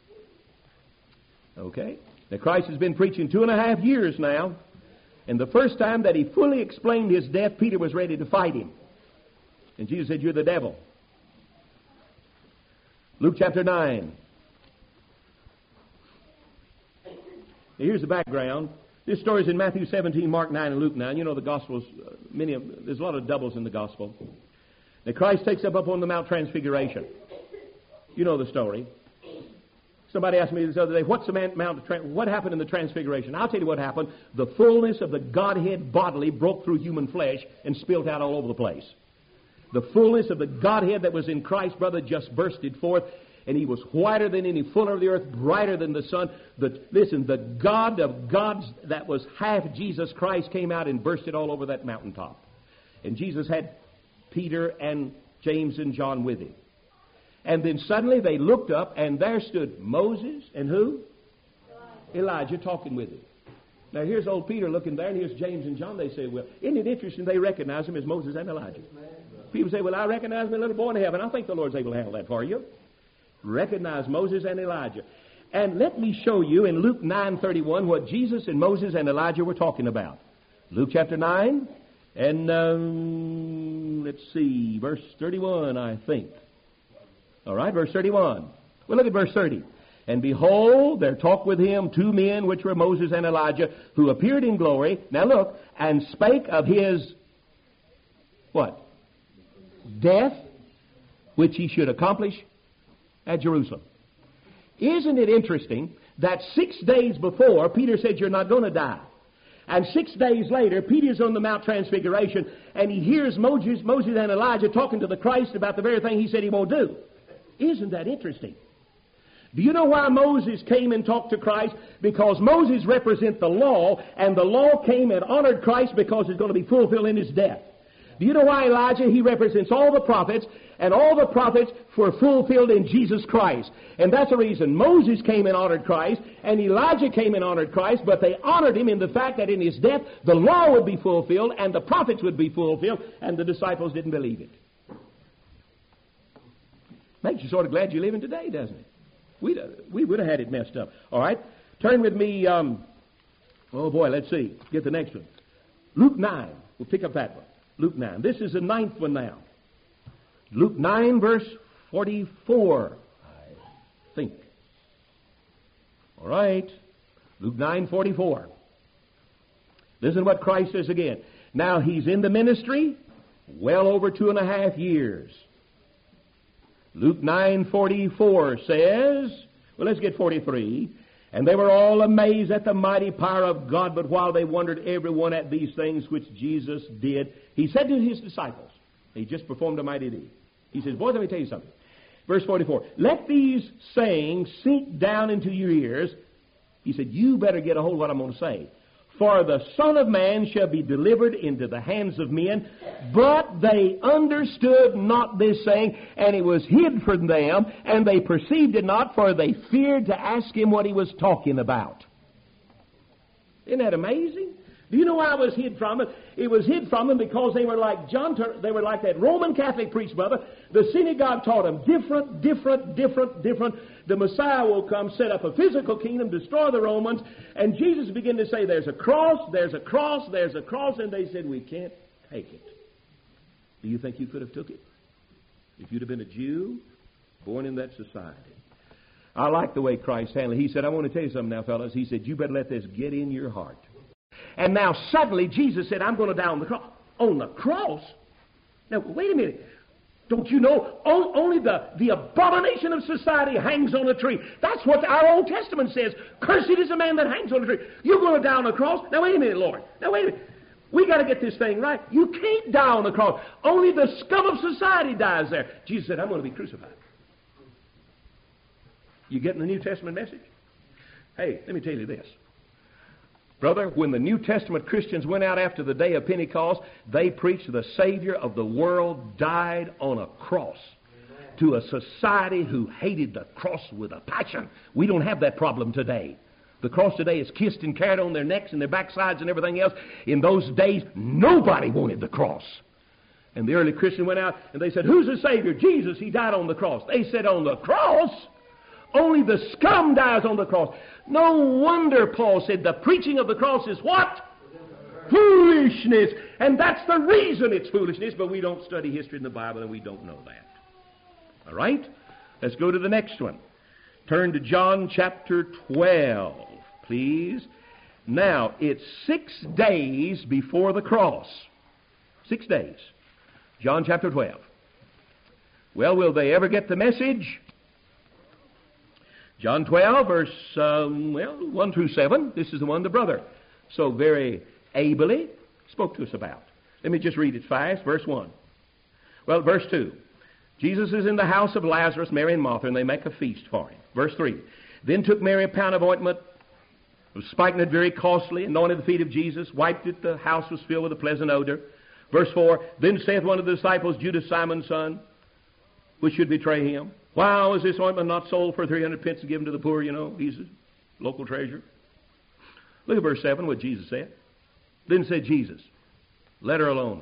Okay? Now, Christ has been preaching two and a half years now. And the first time that he fully explained his death, Peter was ready to fight him. And Jesus said, you're the devil. Luke chapter nine. Now, here's the background. This story is in Matthew seventeen, Mark nine, and Luke nine. You know the Gospels, uh, many of, there's a lot of doubles in the Gospel. Now Christ takes up up on the Mount Transfiguration. You know the story. Somebody asked me this other day, what's the Mount? What happened in the Transfiguration? I'll tell you what happened. The fullness of the Godhead bodily broke through human flesh and spilled out all over the place. The fullness of the Godhead that was in Christ, brother, just bursted forth. And he was whiter than any fuller of the earth, brighter than the sun. The, listen, the God of gods that was half Jesus Christ came out and bursted all over that mountaintop. And Jesus had Peter and James and John with him. And then suddenly they looked up, and there stood Moses and who? Elijah, Elijah talking with him. Now here's old Peter looking there, and here's James and John. They say, well, isn't it interesting they recognize him as Moses and Elijah? People say, well, I recognize my little boy in heaven. I think the Lord's able to handle that for you. Recognize Moses and Elijah. And let me show you in Luke nine thirty-one what Jesus and Moses and Elijah were talking about. Luke chapter nine, and um, let's see, verse thirty-one, I think. All right, verse thirty-one. Well, look at verse thirty. And behold, there talked with him two men, which were Moses and Elijah, who appeared in glory. Now look, and spake of his, what? Death, which he should accomplish at Jerusalem. Isn't it interesting that six days before, Peter said, you're not going to die. And six days later, Peter's on the Mount Transfiguration, and he hears Moses, Moses and Elijah talking to the Christ about the very thing he said he won't do. Isn't that interesting? Do you know why Moses came and talked to Christ? Because Moses represents the law, and the law came and honored Christ because it's going to be fulfilled in his death. Do you know why Elijah? He represents all the prophets, and all the prophets were fulfilled in Jesus Christ. And that's the reason Moses came and honored Christ, and Elijah came and honored Christ, but they honored him in the fact that in his death, the law would be fulfilled, and the prophets would be fulfilled, and the disciples didn't believe it. Makes you sort of glad you're living today, doesn't it? We'd, uh, we would have had it messed up. All right? Turn with me, um, oh boy, let's see. Get the next one. Luke nine. We'll pick up that one. Luke nine. This is the ninth one now. Luke nine, verse forty-four, I think. All right. Luke nine, forty-four. Listen to what Christ says again. Now, he's in the ministry well over two and a half years. Luke nine forty-four says, well, let's get forty-three. And they were all amazed at the mighty power of God, but while they wondered every one at these things which Jesus did, he said to his disciples, he just performed a mighty deed. He says, boys, let me tell you something. Verse forty-four, let these sayings sink down into your ears. He said, you better get a hold of what I'm going to say. For the Son of Man shall be delivered into the hands of men. But they understood not this saying, and it was hid from them, and they perceived it not, for they feared to ask him what he was talking about. Isn't that amazing? Do you know why it was hid from them? It was hid from them because they were like John. They were like that Roman Catholic priest, brother. The synagogue taught them different, different, different, different. The Messiah will come, set up a physical kingdom, destroy the Romans, and Jesus began to say, "There's a cross, there's a cross, there's a cross," and they said, "We can't take it." Do you think you could have took it if you'd have been a Jew born in that society? I like the way Christ handled it. He said, "I want to tell you something now, fellas." He said, "You better let this get in your heart." And now suddenly Jesus said, "I'm going to die on the cross." On the cross? Now, wait a minute. Don't you know, only the, the abomination of society hangs on a tree. That's what our Old Testament says. Cursed is the man that hangs on a tree. You're going to die on the cross? Now, wait a minute, Lord. Now, wait a minute. We got to get this thing right. You can't die on the cross. Only the scum of society dies there. Jesus said, "I'm going to be crucified." You getting the New Testament message? Hey, let me tell you this. Brother, when the New Testament Christians went out after the day of Pentecost, they preached the Savior of the world died on a cross. Amen. To a society who hated the cross with a passion. We don't have that problem today. The cross today is kissed and carried on their necks and their backsides and everything else. In those days, nobody wanted the cross. And the early Christian went out and they said, "Who's the Savior?" "Jesus, he died on the cross." They said, "On the cross? Only the scum dies on the cross." No wonder Paul said the preaching of the cross is what? Foolishness. And that's the reason it's foolishness, but we don't study history in the Bible and we don't know that. All right? Let's go to the next one. Turn to John chapter twelve, please. Now, it's six days before the cross. Six days. John chapter twelve. Well, will they ever get the message? John twelve, verse, um, well, one through seven. This is the one the brother so very ably spoke to us about. Let me just read it fast. Verse one. Well, verse two. Jesus is in the house of Lazarus, Mary and Martha, and they make a feast for him. Verse three. Then took Mary a pound of ointment, was spikenard very costly, anointed the feet of Jesus, wiped it, the house was filled with a pleasant odor. Verse four. Then saith one of the disciples, Judas, Simon's son, which should betray him, "Why was this ointment not sold for three hundred pence and given to the poor?" You know, he's a local treasurer. Look at verse seven, what Jesus said. Then said Jesus, "Let her alone."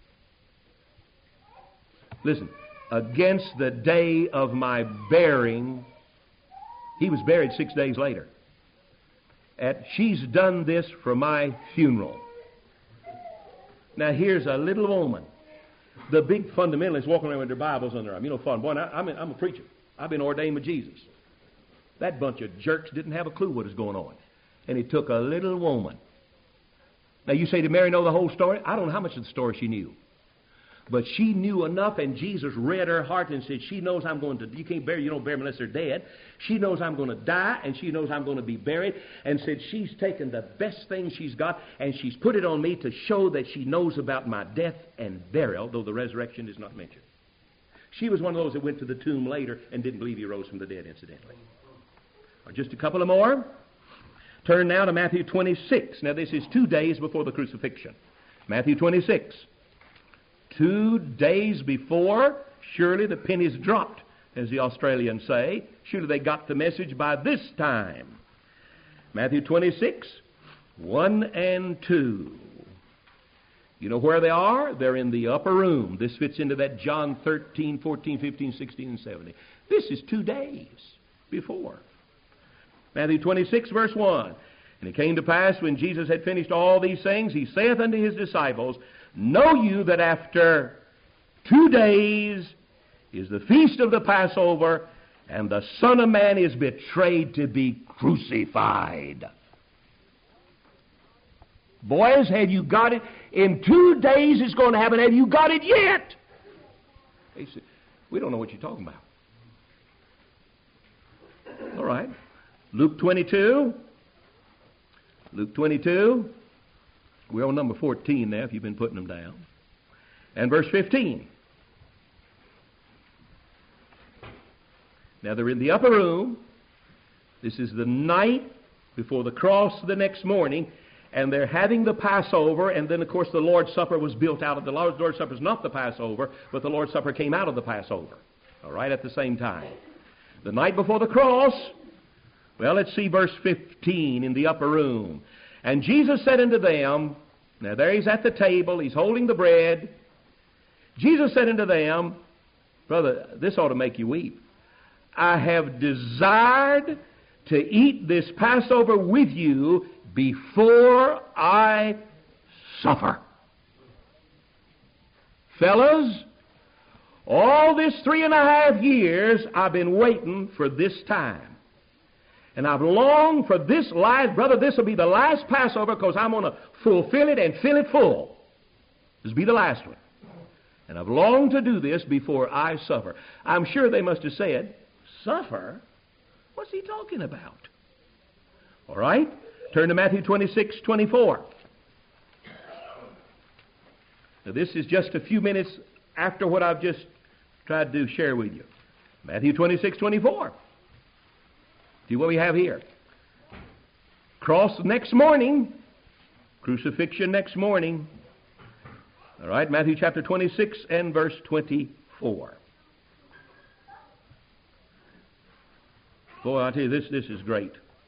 Listen, against the day of my burying, he was buried six days later. At, she's done this for my funeral. Now here's a little woman. The big fundamentalists walking around with their Bibles on their arm. You know, fun. Boy, I, I'm, a, I'm a preacher. I've been ordained with Jesus. That bunch of jerks didn't have a clue what was going on. And it took a little woman. Now, you say, did Mary know the whole story? I don't know how much of the story she knew. But she knew enough, and Jesus read her heart and said, she knows I'm going to, you can't bury, you don't bury them unless they're dead. She knows I'm going to die, and she knows I'm going to be buried, and said she's taken the best thing she's got, and she's put it on me to show that she knows about my death and burial, though the resurrection is not mentioned. She was one of those that went to the tomb later and didn't believe he rose from the dead, incidentally. Or just a couple of more. Turn now to Matthew twenty-six. Now, this is two days before the crucifixion. Matthew twenty-six. Two days before, surely the pennies dropped, as the Australians say. Surely they got the message by this time. Matthew twenty-six, one and two. You know where they are? They're in the upper room. This fits into that John thirteen, fourteen, fifteen, sixteen, and seventeen. This is two days before. Matthew twenty-six, verse one. And it came to pass, when Jesus had finished all these things, he saith unto his disciples, Know you that after two days is the feast of the Passover, and the Son of Man is betrayed to be crucified. Boys, have you got it? In two days it's going to happen. Have you got it yet? They said, we don't know what you're talking about. All right. Luke twenty-two. Luke twenty-two. We're on number fourteen now, if you've been putting them down. And verse fifteen. Now they're in the upper room. This is the night before the cross the next morning, and they're having the Passover, and then, of course, the Lord's Supper was built out of the Lord's, Lord's Supper is not the Passover, but the Lord's Supper came out of the Passover, all right, at the same time. The night before the cross, well, let's see verse fifteen in the upper room. And Jesus said unto them, now there he's at the table, he's holding the bread. Jesus said unto them, brother, this ought to make you weep. I have desired to eat this Passover with you before I suffer. Fellas, all this three and a half years I've been waiting for this time. And I've longed for this last, brother, this will be the last Passover because I'm going to fulfill it and fill it full. This will be the last one. And I've longed to do this before I suffer. I'm sure they must have said, suffer? What's he talking about? All right. Turn to Matthew twenty-six, twenty-four. Now this is just a few minutes after what I've just tried to share with you. Matthew twenty-six, twenty-four. See what we have here. Cross next morning. Crucifixion next morning. All right, Matthew chapter twenty-six and verse twenty-four. Boy, I tell you, this, this is great.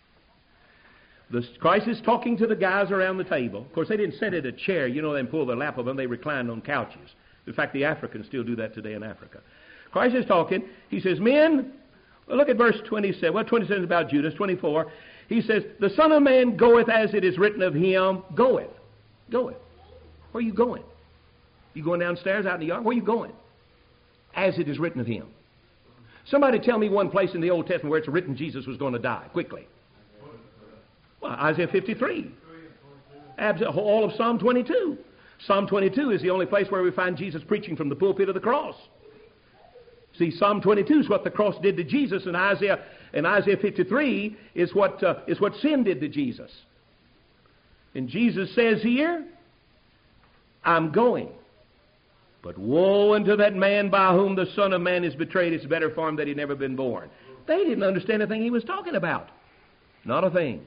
The, Christ is talking to the guys around the table. Of course, they didn't sit at a chair, you know, and pull their lap of them. They reclined on couches. In fact, the Africans still do that today in Africa. Christ is talking. He says, men, well, look at verse twenty-seven. Well, twenty-seven is about Judas. twenty-four, he says, the Son of Man goeth as it is written of him. Goeth. Goeth. Where are you going? You going downstairs out in the yard? Where are you going? As it is written of him. Somebody tell me one place in the Old Testament where it's written Jesus was going to die. Quickly. Well, Isaiah fifty-three. All of Psalm twenty-two. Psalm twenty-two is the only place where we find Jesus preaching from the pulpit of the cross. See, Psalm twenty-two is what the cross did to Jesus, and Isaiah and Isaiah fifty-three is what uh, is what sin did to Jesus. And Jesus says here, I'm going. But woe unto that man by whom the Son of Man is betrayed. It's better for him that he'd never been born. They didn't understand a thing he was talking about. Not a thing.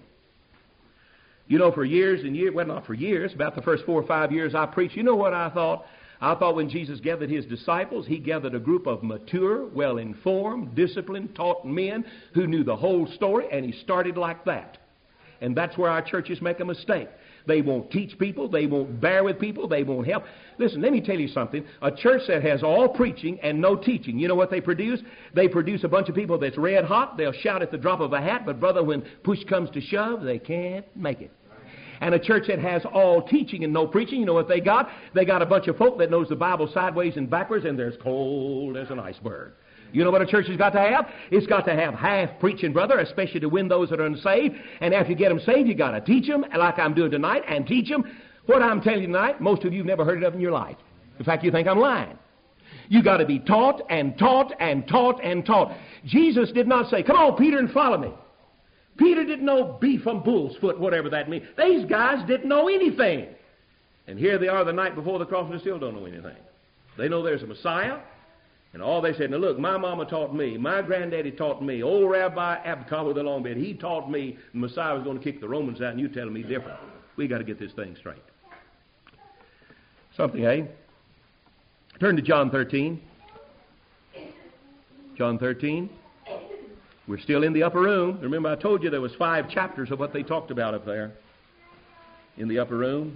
You know, for years and years, well, not for years, about the first four or five years I preached, you know what I thought? I thought when Jesus gathered his disciples, he gathered a group of mature, well-informed, disciplined, taught men who knew the whole story, and he started like that. And that's where our churches make a mistake. They won't teach people. They won't bear with people. They won't help. Listen, let me tell you something. A church that has all preaching and no teaching, you know what they produce? They produce a bunch of people that's red hot. They'll shout at the drop of a hat, but brother, when push comes to shove, they can't make it. And a church that has all teaching and no preaching, you know what they got? They got a bunch of folk that knows the Bible sideways and backwards, and they're as cold as an iceberg. You know what a church has got to have? It's got to have half preaching, brother, especially to win those that are unsaved. And after you get them saved, you got to teach them, like I'm doing tonight, and teach them what I'm telling you tonight. Most of you have never heard it of in your life. In fact, you think I'm lying. You got to be taught and taught and taught and taught. Jesus did not say, "Come on, Peter, and follow me." Peter didn't know beef from bull's foot, whatever that means. These guys didn't know anything. And here they are the night before the cross, and they still don't know anything. They know there's a Messiah. And all they said, now look, my mama taught me, my granddaddy taught me, old Rabbi Abkar with the long beard, he taught me the Messiah was going to kick the Romans out, and you telling me different. We got to get this thing straight. Something, eh? Turn to John thirteen. John thirteen. We're still in the upper room. Remember, I told you there was five chapters of what they talked about up there in the upper room.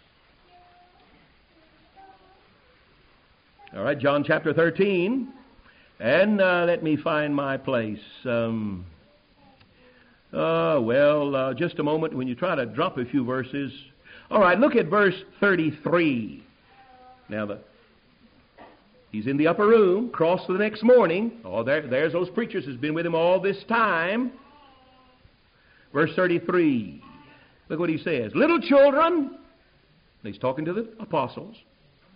All right, John chapter thirteen. And uh, let me find my place. Um, uh, well, uh, just a moment when you try to drop a few verses. All right, look at verse thirty-three. Now, the, he's in the upper room, crossed the next morning. Oh, there, there's those preachers who's been with him all this time. Verse thirty-three. Look what he says. Little children, he's talking to the apostles.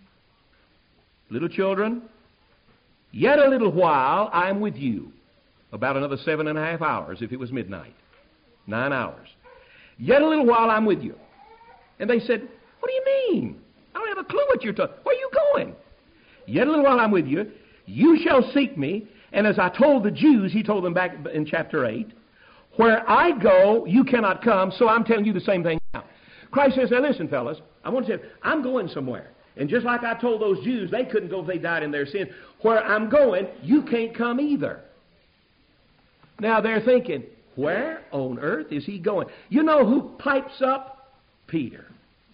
Little children, yet a little while I am with you. About another seven and a half hours if it was midnight. Nine hours. Yet a little while I'm with you. And they said, what do you mean? I don't have a clue what you're talking. Where are you going? Yet a little while I'm with you. You shall seek me. And as I told the Jews, he told them back in chapter eight, where I go, you cannot come, so I'm telling you the same thing now. Christ says, now listen, fellas, I want to say, I'm going somewhere. And just like I told those Jews, they couldn't go if they died in their sins. Where I'm going, you can't come either. Now they're thinking, where on earth is he going? You know who pipes up? Peter.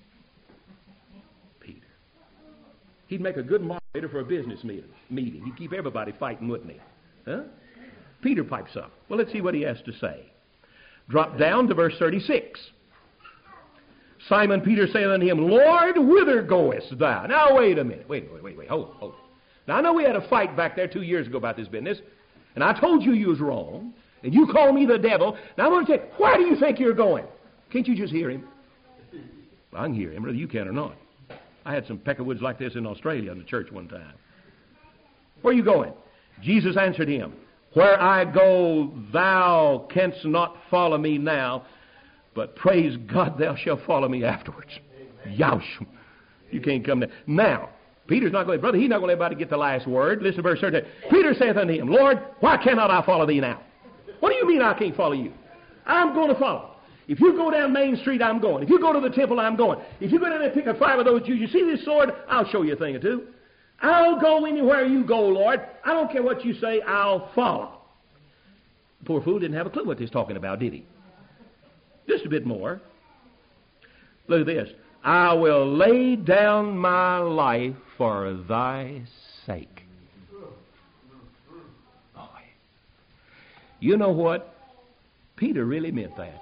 Peter. He'd make a good moderator for a business meeting. He'd keep everybody fighting, wouldn't he? Huh? Peter pipes up. Well, let's see what he has to say. Drop down to verse thirty-six. Simon Peter saith unto him, Lord, whither goest thou? Now, wait a minute. Wait, wait, wait, wait. Hold, hold. Now, I know we had a fight back there two years ago about this business, and I told you you was wrong, and you called me the devil. Now, I want to tell you, where do you think you're going? Can't you just hear him? Well, I can hear him, whether you can or not. I had some peckerwoods like this in Australia in the church one time. Where are you going? Jesus answered him, Where I go, thou canst not follow me now, but praise God, thou shalt follow me afterwards. Yoush. You can't come there. Now, Peter's not going to, brother, he's not going to let anybody get the last word. Listen to verse thirteen. Peter saith unto him, Lord, why cannot I follow thee now? What do you mean I can't follow you? I'm going to follow. If you go down Main Street, I'm going. If you go to the temple, I'm going. If you go down there and pick up five of those Jews, you see this sword? I'll show you a thing or two. I'll go anywhere you go, Lord. I don't care what you say, I'll follow. The poor fool didn't have a clue what he's talking about, did he? Just a bit more. Look at this. I will lay down my life for thy sake. Boy. You know what? Peter really meant that.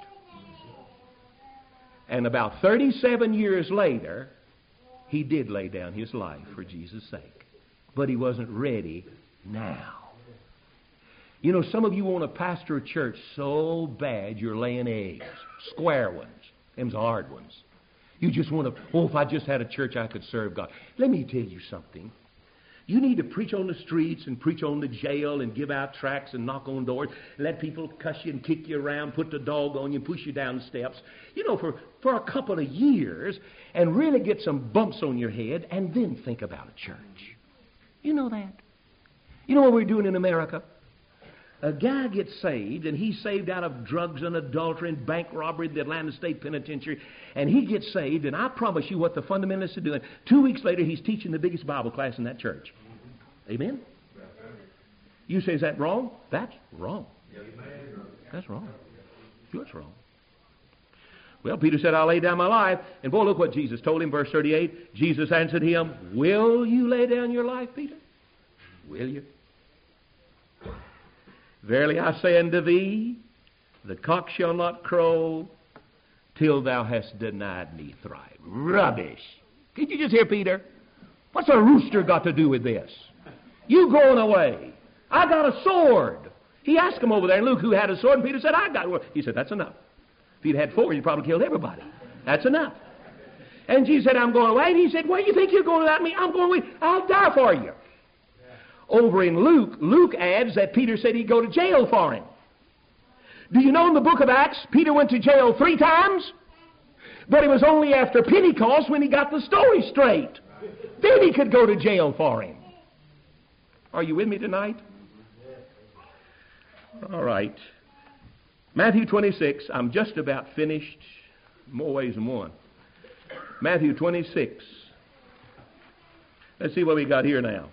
And about thirty-seven years later, he did lay down his life for Jesus' sake. But he wasn't ready now. You know, some of you want to pastor a church so bad you're laying eggs. Square ones. Them's hard ones. You just want to, oh, if I just had a church I could serve God. Let me tell you something. You need to preach on the streets and preach on the jail and give out tracts and knock on doors. And let people cuss you and kick you around, put the dog on you and push you down the steps. You know, for, for a couple of years and really get some bumps on your head and then think about a church. You know that? You know what we're doing in America? A guy gets saved, and he's saved out of drugs and adultery and bank robbery at the Atlanta State Penitentiary, and he gets saved, and I promise you what the fundamentalists are doing. Two weeks later, he's teaching the biggest Bible class in that church. Amen? You say, is that wrong? That's wrong. That's wrong. That's wrong. Well, Peter said, I'll lay down my life. And boy, look what Jesus told him, verse thirty-eight. Jesus answered him, will you lay down your life, Peter? Will you? Verily I say unto thee, the cock shall not crow till thou hast denied me thrice. Rubbish. Did you just hear Peter? What's a rooster got to do with this? You going away. I got a sword. He asked him over there in Luke who had a sword, and Peter said, I got one. He said, that's enough. If he'd had four, he'd probably killed everybody. That's enough. And Jesus said, I'm going away. And he said, where do you think you're going without me? I'm going away. I'll die for you. Over in Luke, Luke adds that Peter said he'd go to jail for him. Do you know in the book of Acts, Peter went to jail three times? But it was only after Pentecost when he got the story straight. Then he could go to jail for him. Are you with me tonight? All right. Matthew twenty-six. I'm just about finished. More ways than one. Matthew twenty-six. Let's see what we got here now.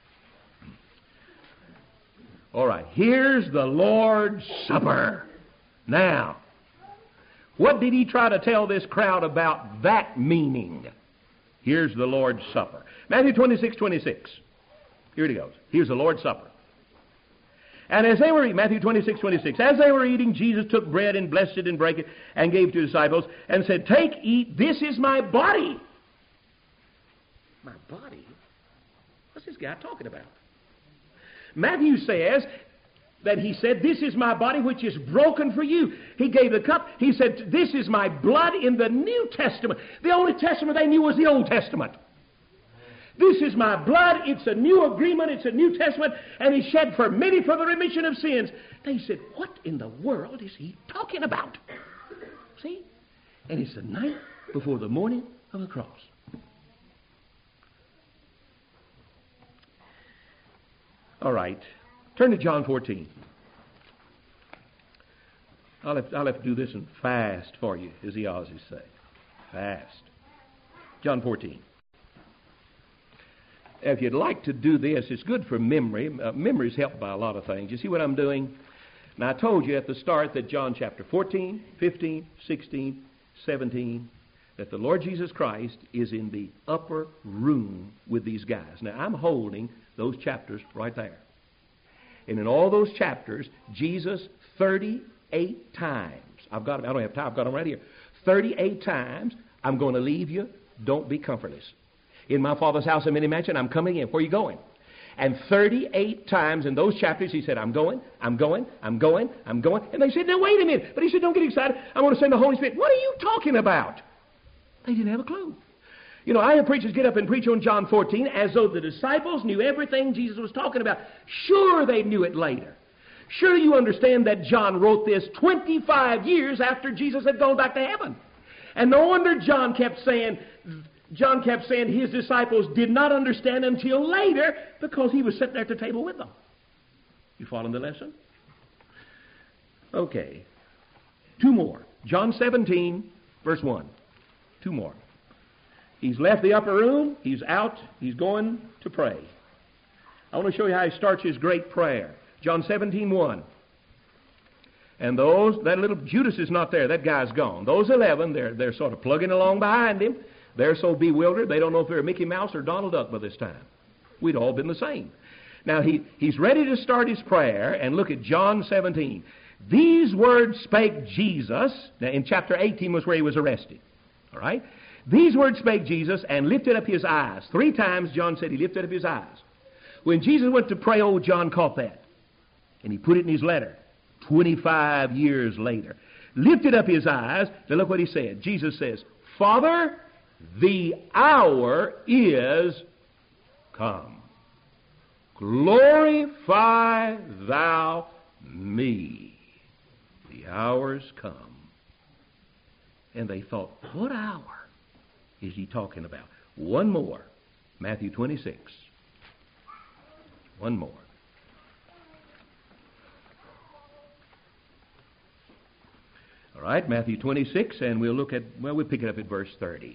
All right, here's the Lord's Supper. Now, what did he try to tell this crowd about that meaning? Here's the Lord's Supper. Matthew twenty-six, twenty-six. Here it goes. Here's the Lord's Supper. And as they were eating, Matthew twenty-six, twenty-six, as they were eating, Jesus took bread and blessed it and brake it and gave to his disciples and said, take, eat, this is my body. My body? What's this guy talking about? Matthew says that he said, this is my body which is broken for you. He gave the cup. He said, this is my blood in the New Testament. The only testament they knew was the Old Testament. This is my blood. It's a new agreement. It's a New Testament. And He shed for many for the remission of sins. They said, what in the world is He talking about? See? And it's the night before the morning of the cross. All right. Turn to John fourteen. I'll have, I'll have to do this in fast for you, as he always say. Fast. John fourteen. If you'd like to do this, it's good for memory. Uh, memory's helped by a lot of things. You see what I'm doing? Now, I told you at the start that John chapter fourteen, fifteen, sixteen, seventeen, that the Lord Jesus Christ is in the upper room with these guys. Now, I'm holding those chapters right there. And in all those chapters, Jesus thirty-eight times, I've got them, I don't have time, I've got them right here. thirty-eight times, I'm going to leave you, don't be comfortless. In my Father's house are many mansions, I'm coming in. Where are you going? And thirty-eight times in those chapters, he said, I'm going, I'm going, I'm going, I'm going. And they said, now wait a minute. But he said, don't get excited. I'm going to send the Holy Spirit. What are you talking about? They didn't have a clue. You know, I have preachers get up and preach on John fourteen as though the disciples knew everything Jesus was talking about. Sure, they knew it later. Sure, you understand that John wrote this twenty-five years after Jesus had gone back to heaven. And no wonder John kept saying, John kept saying his disciples did not understand until later because he was sitting there at the table with them. You following the lesson? Okay. Two more. John seventeen, verse one. Two more. He's left the upper room. He's out. He's going to pray. I want to show you how he starts his great prayer. John seventeen, one. And those, that little, Judas is not there. That guy's gone. Those eleven, they're, they're sort of plugging along behind him. They're so bewildered, they don't know if they're Mickey Mouse or Donald Duck by this time. We'd all been the same. Now, he, he's ready to start his prayer, and look at John seventeen. These words spake Jesus. Now, in chapter eighteen was where he was arrested. All right? These words spake Jesus and lifted up his eyes. Three times John said he lifted up his eyes. When Jesus went to pray, old John caught that. And he put it in his letter twenty-five years later. Lifted up his eyes. Now look what he said. Jesus says, Father, the hour is come. Glorify thou me. The hour's come. And they thought, what hour is he talking about? One more. Matthew twenty-six. One more. All right, Matthew twenty-six, and we'll look at, well, we'll pick it up at verse thirty.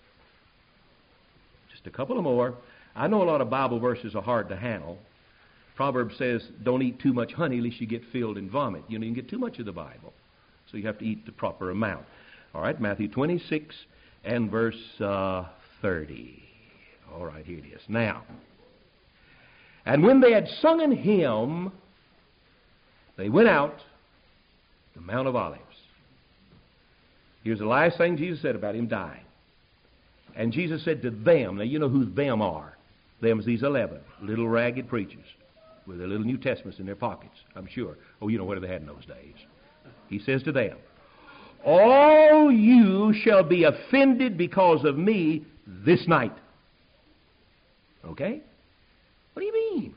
Just a couple of more. I know a lot of Bible verses are hard to handle. Proverbs says, don't eat too much honey lest you get filled and vomit. You know, you can get too much of the Bible. So you have to eat the proper amount. All right, Matthew twenty-six and verse uh, thirty. All right, here it is. Now, and when they had sung an hymn, they went out the Mount of Olives. Here's the last thing Jesus said about him dying. And Jesus said to them, now you know who them are. Them's these eleven little ragged preachers with their little New Testaments in their pockets, I'm sure. Oh, you know what they had in those days. He says to them, all you shall be offended because of me this night. Okay? What do you mean?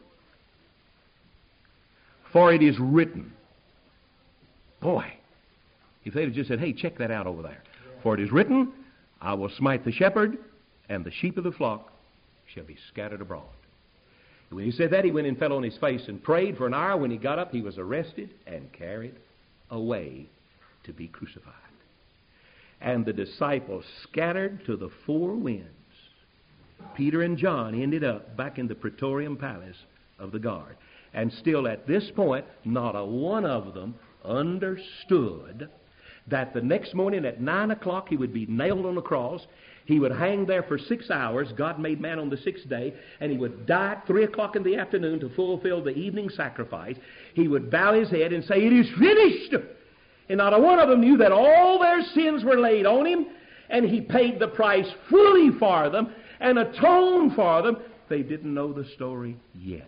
For it is written. Boy, if they'd have just said, hey, check that out over there. For it is written, I will smite the shepherd, and the sheep of the flock shall be scattered abroad. And when he said that, he went and fell on his face and prayed for an hour. When he got up, he was arrested and carried away to be crucified. And the disciples scattered to the four winds. Peter and John ended up back in the Praetorian Palace of the guard. And still at this point, not a one of them understood that the next morning at nine o'clock he would be nailed on the cross. He would hang there for six hours. God made man on the sixth day. And he would die at three o'clock in the afternoon to fulfill the evening sacrifice. He would bow his head and say, it is finished. And not a one of them knew that all their sins were laid on him, and he paid the price fully for them and atoned for them. They didn't know the story yet.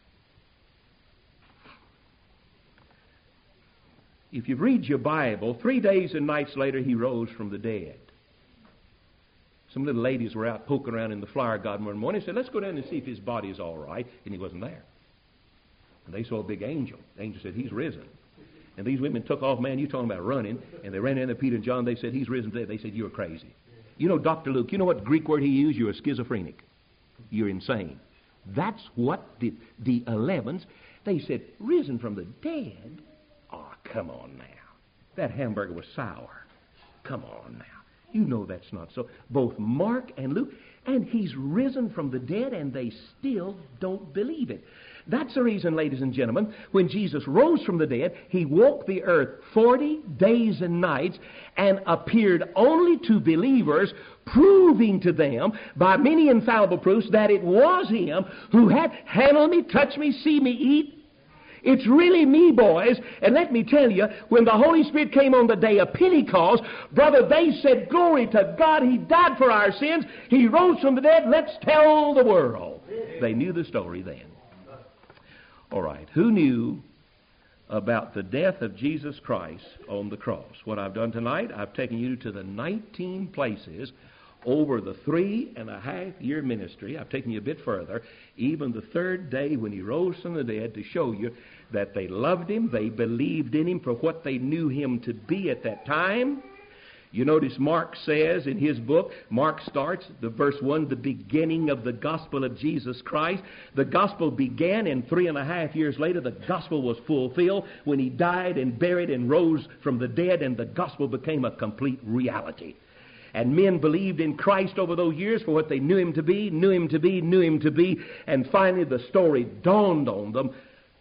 If you read your Bible, three days and nights later he rose from the dead. Some little ladies were out poking around in the flower garden one morning. They said, let's go down and see if his body is all right. And he wasn't there. And they saw a big angel. The angel said, he's risen. And these women took off, man, you're talking about running. And they ran in to Peter and John. They said, he's risen today. They said, you're crazy. You know, Doctor Luke, you know what Greek word he used? You're a schizophrenic. You're insane. That's what the, the elevens, they said, risen from the dead? Oh, come on now. That hamburger was sour. Come on now. You know that's not so. Both Mark and Luke, and he's risen from the dead, and they still don't believe it. That's the reason, ladies and gentlemen, when Jesus rose from the dead, he walked the earth forty days and nights and appeared only to believers, proving to them by many infallible proofs that it was him who had handled me, touched me, see me eat. It's really me, boys. And let me tell you, when the Holy Spirit came on the day of Pentecost, brother, they said, glory to God, he died for our sins. He rose from the dead. Let's tell the world. They knew the story then. All right. Who knew about the death of Jesus Christ on the cross? What I've done tonight, I've taken you to the nineteen places over the three and a half year ministry. I've taken you a bit further, even the third day when he rose from the dead, to show you that they loved him, they believed in him for what they knew him to be at that time. You notice Mark says in his book, Mark starts the verse one, the beginning of the gospel of Jesus Christ. The gospel began, and three and a half years later the gospel was fulfilled when he died and buried and rose from the dead, and the gospel became a complete reality. And men believed in Christ over those years for what they knew him to be, knew him to be, knew him to be. And finally the story dawned on them.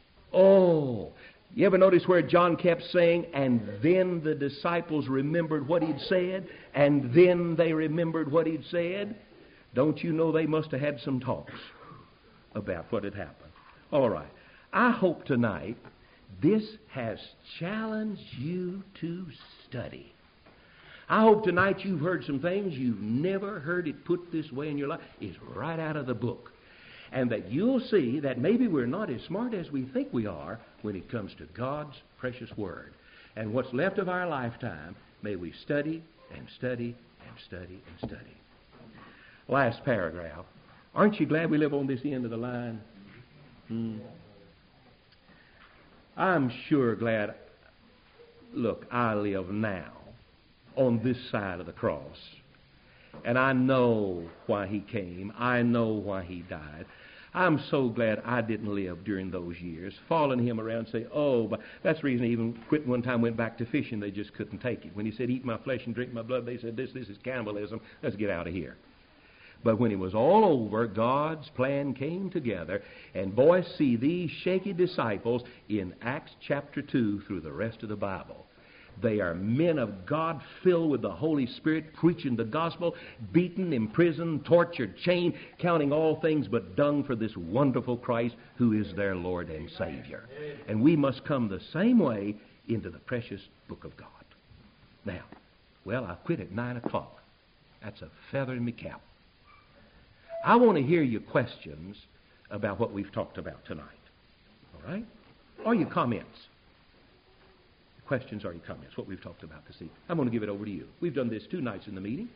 Oh, you ever notice where John kept saying, and then the disciples remembered what he'd said, and then they remembered what he'd said? Don't you know they must have had some talks about what had happened? All right. I hope tonight this has challenged you to study. I hope tonight you've heard some things you've never heard it put this way in your life. It's right out of the book. And that you'll see that maybe we're not as smart as we think we are when it comes to God's precious Word. And what's left of our lifetime, may we study and study and study and study. Last paragraph. Aren't you glad we live on this end of the line? Hmm. I'm sure glad. Look, I live now on this side of the cross. And I know why he came. I know why he died. I'm so glad I didn't live during those years, following him around and say, oh, but that's the reason I even quit one time, went back to fishing. They just couldn't take it. When he said, eat my flesh and drink my blood, they said, this, this is cannibalism. Let's get out of here. But when it was all over, God's plan came together. And boys, see these shaky disciples in Acts chapter two through the rest of the Bible. They are men of God filled with the Holy Spirit, preaching the gospel, beaten, imprisoned, tortured, chained, counting all things but dung for this wonderful Christ who is their Lord and Savior. And we must come the same way into the precious book of God. Now, well, I quit at nine o'clock. That's a feather in my cap. I want to hear your questions about what we've talked about tonight. All right? Or your comments. Questions or your comments, what we've talked about this evening. I'm going to give it over to you. We've done this two nights in the meeting.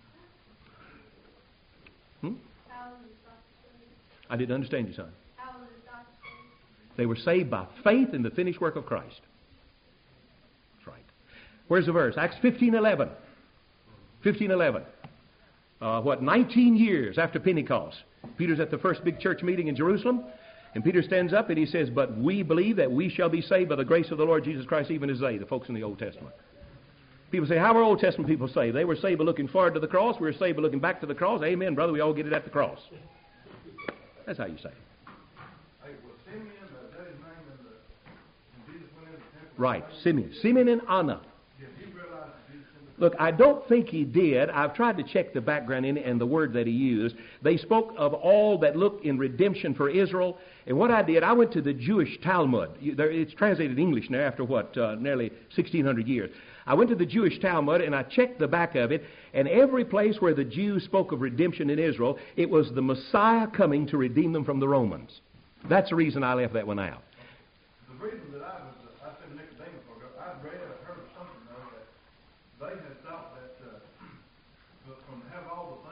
Hmm? I didn't understand you, son. They were saved by faith in the finished work of Christ. That's right. Where's the verse? Acts fifteen eleven. fifteen eleven. Uh, what, nineteen years after Pentecost. Peter's at the first big church meeting in Jerusalem. And Peter stands up and he says, but we believe that we shall be saved by the grace of the Lord Jesus Christ, even as they, the folks in the Old Testament. People say, how were Old Testament people saved? They were saved by looking forward to the cross. We were saved by looking back to the cross. Amen, brother. We all get it at the cross. That's how you say it. Hey, was Simeon, uh, that his name, and, uh, when Jesus went into the temple? Right, Simeon. Simeon and Anna. Did he realize that Jesus in the Look, I don't think he did. I've tried to check the background in it and the word that he used. They spoke of all that looked in redemption for Israel. And what I did, I went to the Jewish Talmud. It's translated in English now after what, uh, nearly sixteen hundred years. I went to the Jewish Talmud and I checked the back of it. And every place where the Jews spoke of redemption in Israel, it was the Messiah coming to redeem them from the Romans. That's the reason I left that one out. The reason that I was, uh, I said Nicodemus, I'd read or heard of something though that they had thought that uh, from having all the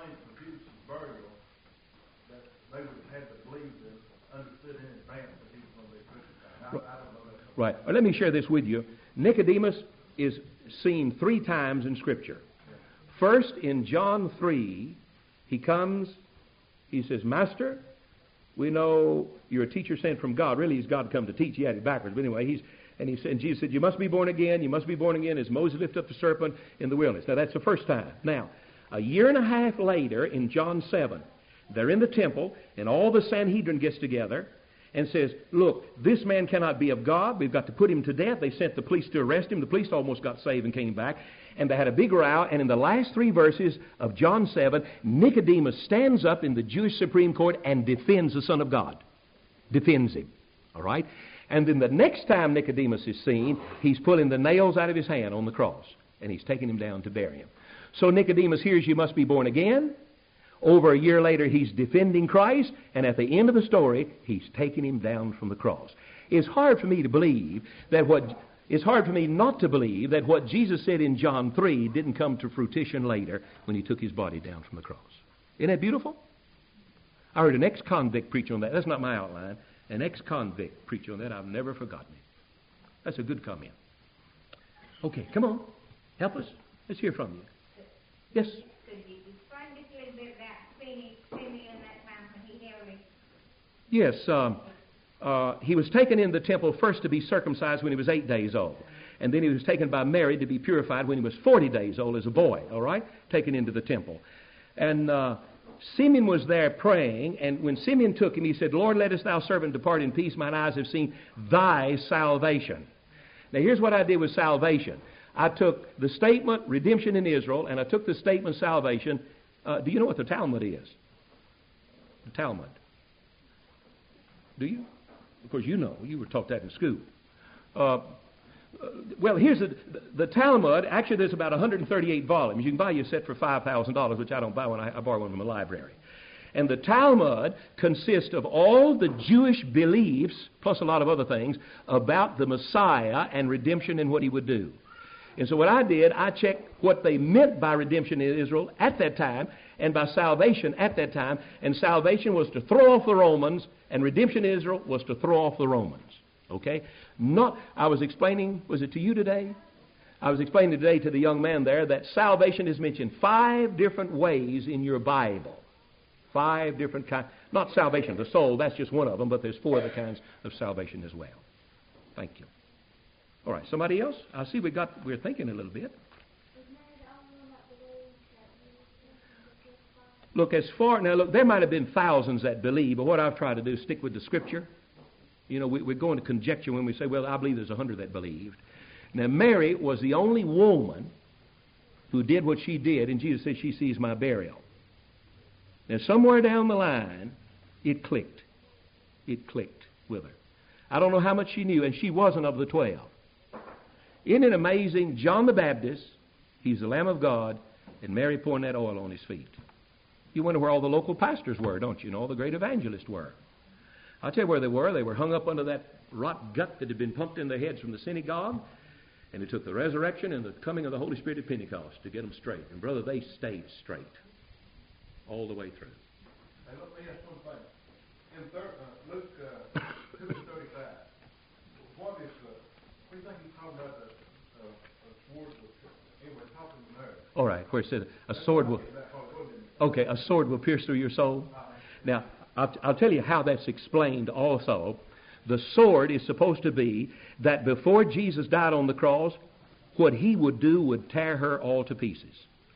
Right. Well, let me share this with you. Nicodemus is seen three times in Scripture. First, in John three, he comes, he says, Master, we know you're a teacher sent from God. Really, he's God come to teach. He had it backwards. But anyway, he's and he said, and Jesus said, you must be born again. You must be born again as Moses lifted up the serpent in the wilderness. Now, that's the first time. Now, a year and a half later, in John seven, they're in the temple, and all the Sanhedrin gets together and says, look, this man cannot be of God. We've got to put him to death. They sent the police to arrest him. The police almost got saved and came back. And they had a big row. And in the last three verses of John seven, Nicodemus stands up in the Jewish Supreme Court and defends the Son of God. Defends him. All right? And then the next time Nicodemus is seen, he's pulling the nails out of his hand on the cross. And he's taking him down to bury him. So Nicodemus hears you must be born again. Over a year later, he's defending Christ, and at the end of the story, he's taking him down from the cross. It's hard for me to believe that what it's hard for me not to believe that what Jesus said in John three didn't come to fruition later when he took his body down from the cross. Isn't that beautiful? I heard an ex-convict preach on that. That's not my outline. An ex-convict preach on that. I've never forgotten it. That's a good comment. Okay, come on. Help us. Let's hear from you. Yes? Yes, um, uh, he was taken in the temple first to be circumcised when he was eight days old. And then he was taken by Mary to be purified when he was forty days old as a boy, all right? Taken into the temple. And uh, Simeon was there praying, and when Simeon took him, he said, Lord, let us thou servant depart in peace. Mine eyes have seen thy salvation. Now, here's what I did with salvation. I took the statement, redemption in Israel, and I took the statement, salvation. Uh, do you know what the Talmud is? The Talmud. Do you? Of course, you know. You were taught that in school. Uh, well, here's the, the Talmud. Actually, there's about one hundred thirty-eight volumes. You can buy you a set for five thousand dollars, which I don't buy one. I, I borrow one from the library. And the Talmud consists of all the Jewish beliefs, plus a lot of other things, about the Messiah and redemption and what he would do. And so what I did, I checked what they meant by redemption in Israel at that time and by salvation at that time. And salvation was to throw off the Romans, and redemption in Israel was to throw off the Romans. Okay? Not, I was explaining, was it to you today? I was explaining today to the young man there that salvation is mentioned five different ways in your Bible. Five different kinds. Not salvation of the soul, that's just one of them, but there's four other kinds of salvation as well. Thank you. All right, somebody else? I see we got, we're thinking a little bit. Look, as far, now look, there might have been thousands that believe, but what I've tried to do is stick with the Scripture. You know, we, we're going to conjecture when we say, well, I believe there's a hundred that believed. Now, Mary was the only woman who did what she did, and Jesus said, she sees my burial. Now, somewhere down the line, it clicked. It clicked with her. I don't know how much she knew, and she wasn't of the twelve. Isn't it amazing? John the Baptist, he's the Lamb of God, and Mary pouring that oil on his feet. You wonder where all the local pastors were, don't you? And all the great evangelists were. I'll tell you where they were. They were hung up under that rot gut that had been pumped in their heads from the synagogue. And it took the resurrection and the coming of the Holy Spirit at Pentecost to get them straight. And, brother, they stayed straight all the way through. Hey, let me ask one thing. In thir- uh, Luke uh, two thirty-five, what is the, what do you think he's talking about the uh, a sword will, anyway, talking to Mary. All right, where it said a sword will, okay, a sword will pierce through your soul. Now, I'll, I'll tell you how that's explained also. The sword is supposed to be that before Jesus died on the cross, what he would do would tear her all to pieces.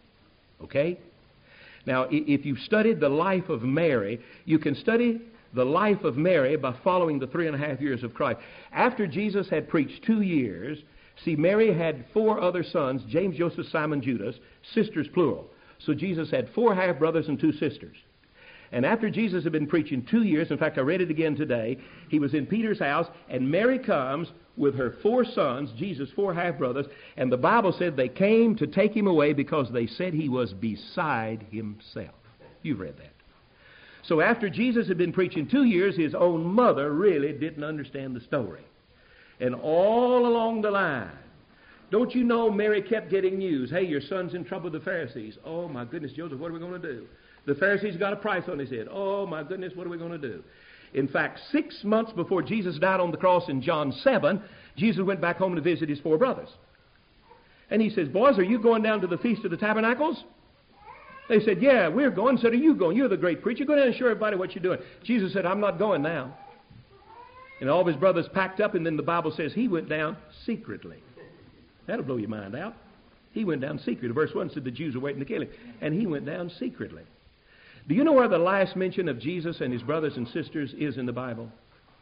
Okay? Now, if you've studied the life of Mary, you can study the life of Mary by following the three and a half years of Christ. After Jesus had preached two years, see, Mary had four other sons, James, Joseph, Simon, Judas, sisters plural. So Jesus had four half-brothers and two sisters. And after Jesus had been preaching two years, in fact, I read it again today, he was in Peter's house, and Mary comes with her four sons, Jesus' four half-brothers, and the Bible said they came to take him away because they said he was beside himself. You've read that. So after Jesus had been preaching two years, his own mother really didn't understand the story. And all along the line, don't you know Mary kept getting news, hey, your son's in trouble with the Pharisees. Oh, my goodness, Joseph, what are we going to do? The Pharisees got a price on his head. Oh, my goodness, what are we going to do? In fact, six months before Jesus died on the cross in John seven, Jesus went back home to visit his four brothers. And he says, boys, are you going down to the Feast of the Tabernacles? They said, yeah, we're going. Said, are you going? You're the great preacher. Go down and show everybody what you're doing. Jesus said, I'm not going now. And all of his brothers packed up, and then the Bible says he went down secretly. That'll blow your mind out. He went down secretly. Verse one said the Jews were waiting to kill him. And he went down secretly. Do you know where the last mention of Jesus and his brothers and sisters is in the Bible?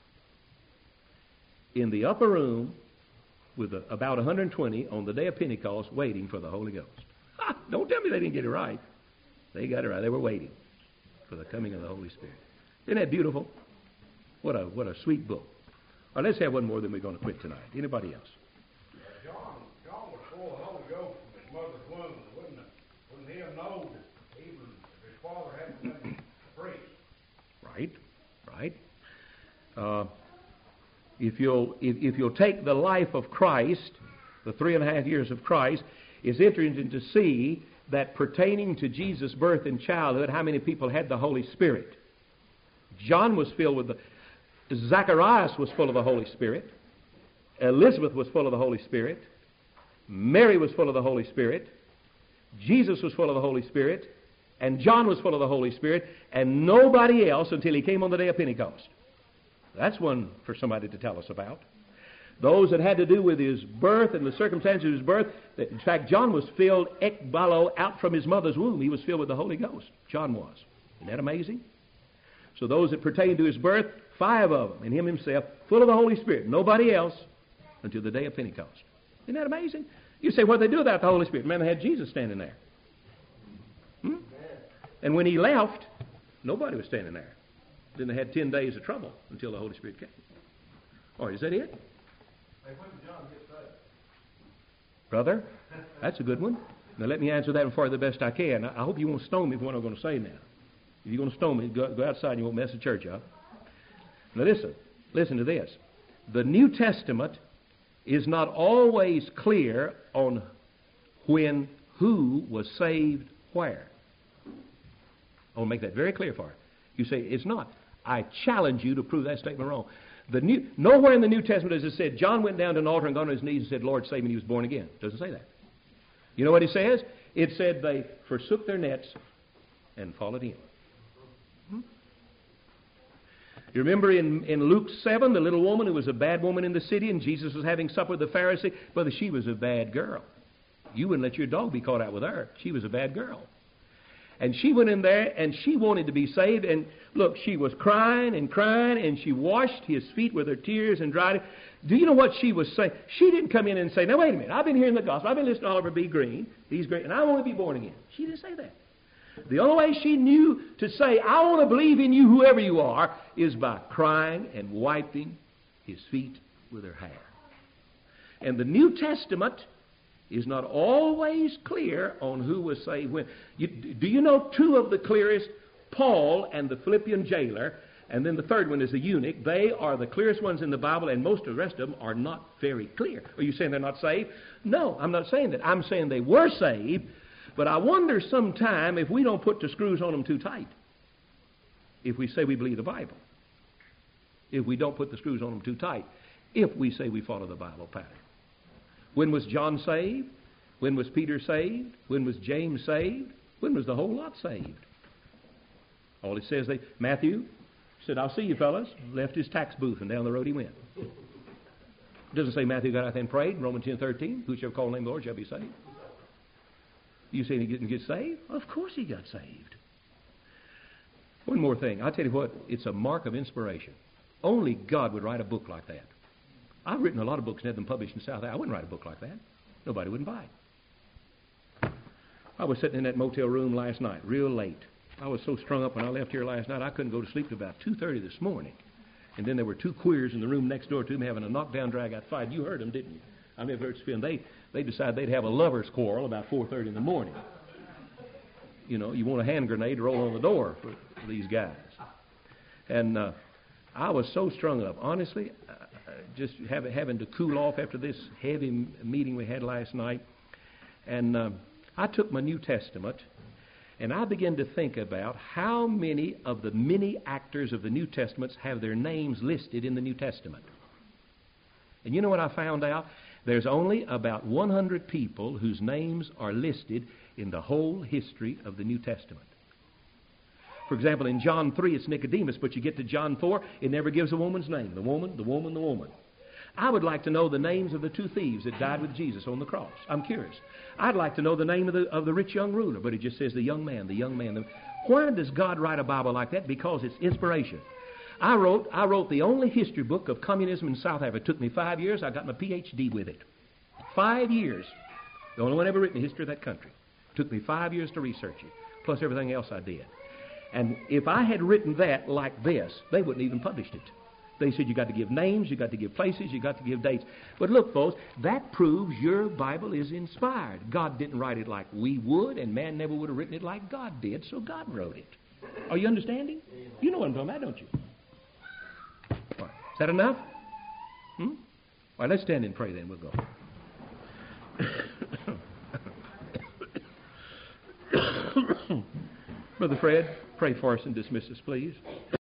In the upper room with a, about one hundred twenty on the day of Pentecost waiting for the Holy Ghost. Ha! Don't tell me they didn't get it right. They got it right. They were waiting for the coming of the Holy Spirit. Isn't that beautiful? What a what a sweet book. All right, let's have one more, then we're going to quit tonight. Anybody else? John, John was full of the Holy Ghost from his mother's womb. Wouldn't it? Wouldn't he have known that even if his father hadn't been a priest? Right, right. Uh, if you'll if, if you'll take the life of Christ, the three and a half years of Christ, it's interesting to see that pertaining to Jesus' birth and childhood, how many people had the Holy Spirit. John was filled with the... Zacharias was full of the Holy Spirit. Elizabeth was full of the Holy Spirit. Mary was full of the Holy Spirit. Jesus was full of the Holy Spirit. And John was full of the Holy Spirit. And nobody else until he came on the day of Pentecost. That's one for somebody to tell us about. Those that had to do with his birth and the circumstances of his birth. In fact, John was filled ekbalo out from his mother's womb. He was filled with the Holy Ghost. John was. Isn't that amazing? So those that pertain to his birth, five of them, and him himself, full of the Holy Spirit. Nobody else until the day of Pentecost. Isn't that amazing? You say, what did they do without the Holy Spirit? Man, they had Jesus standing there. Hmm? And when he left, nobody was standing there. Then they had ten days of trouble until the Holy Spirit came. All right, is that it? Hey, when did John get saved? Brother, that's a good one. Now let me answer that for the best I can. I hope you won't stone me for what I'm going to say now. If you're going to stone me, go, go outside and you won't mess the church up. Now listen, listen to this. The New Testament is not always clear on when, who was saved where. I'll make that very clear for you. You say, it's not. I challenge you to prove that statement wrong. The new, nowhere in the New Testament does it say John went down to an altar and got on his knees and said, Lord, save me, and he was born again. It doesn't say that. You know what it says? It said they forsook their nets and followed him. Hmm? You remember in, in Luke seven, the little woman who was a bad woman in the city, and Jesus was having supper with the Pharisee? Brother, she was a bad girl. You wouldn't let your dog be caught out with her. She was a bad girl. And she went in there, and she wanted to be saved. And look, she was crying and crying, and she washed his feet with her tears and dried it. Do you know what she was saying? She didn't come in and say, now, wait a minute. I've been hearing the gospel. I've been listening to Oliver B. Green. He's great, and I want to be born again. She didn't say that. The only way she knew to say, I want to believe in you, whoever you are, is by crying and wiping his feet with her hair. And the New Testament is not always clear on who was saved when. You, do you know two of the clearest? Paul and the Philippian jailer, and then the third one is the eunuch. They are the clearest ones in the Bible, and most of the rest of them are not very clear. Are you saying they're not saved? No, I'm not saying that. I'm saying they were saved, but I wonder sometime if we don't put the screws on them too tight. If we say we believe the Bible. If we don't put the screws on them too tight. If we say we follow the Bible pattern. When was John saved? When was Peter saved? When was James saved? When was the whole lot saved? All it says, they, Matthew said, I'll see you fellas. Left his tax booth and down the road he went. It doesn't say Matthew got out there and prayed in Romans ten thirteen. Who shall call the name of the Lord shall be saved. You say he didn't get saved? Of course he got saved. One more thing. I'll tell you what, it's a mark of inspiration. Only God would write a book like that. I've written a lot of books and had them published in South Africa. I wouldn't write a book like that. Nobody wouldn't buy it. I was sitting in that motel room last night, real late. I was so strung up when I left here last night, I couldn't go to sleep till about two thirty this morning. And then there were two queers in the room next door to me having a knockdown, drag-out fight. You heard them, didn't you? I never heard Spin. They they decided they'd have a lover's quarrel about four thirty in the morning. You know, you want a hand grenade to roll on the door for, for these guys. And uh, I was so strung up, honestly. Uh, just have, having to cool off after this heavy m- meeting we had last night. And uh, I took my New Testament, and I began to think about how many of the many actors of the New Testaments have their names listed in the New Testament. And you know what I found out? There's only about one hundred people whose names are listed in the whole history of the New Testament. For example, in John three, it's Nicodemus, but you get to John four, it never gives a woman's name. The woman, the woman, the woman. I would like to know the names of the two thieves that died with Jesus on the cross. I'm curious. I'd like to know the name of the, of the rich young ruler, but it just says the young man, the young man. The, why does God write a Bible like that? Because it's inspiration. I wrote, I wrote the only history book of communism in South Africa. It took me five years. I got my P H D with it. Five years. The only one ever written in the history of that country. It took me five years to research it, plus everything else I did. And if I had written that like this, they wouldn't even published it. They said you got to give names, you got to give places, you got to give dates. But look, folks, that proves your Bible is inspired. God didn't write it like we would, and man never would have written it like God did, so God wrote it. Are you understanding? You know what I'm talking about, don't you? All right. Is that enough? Hmm? All right, let's stand and pray then. We'll go. Brother Fred, pray for us and dismiss us, please.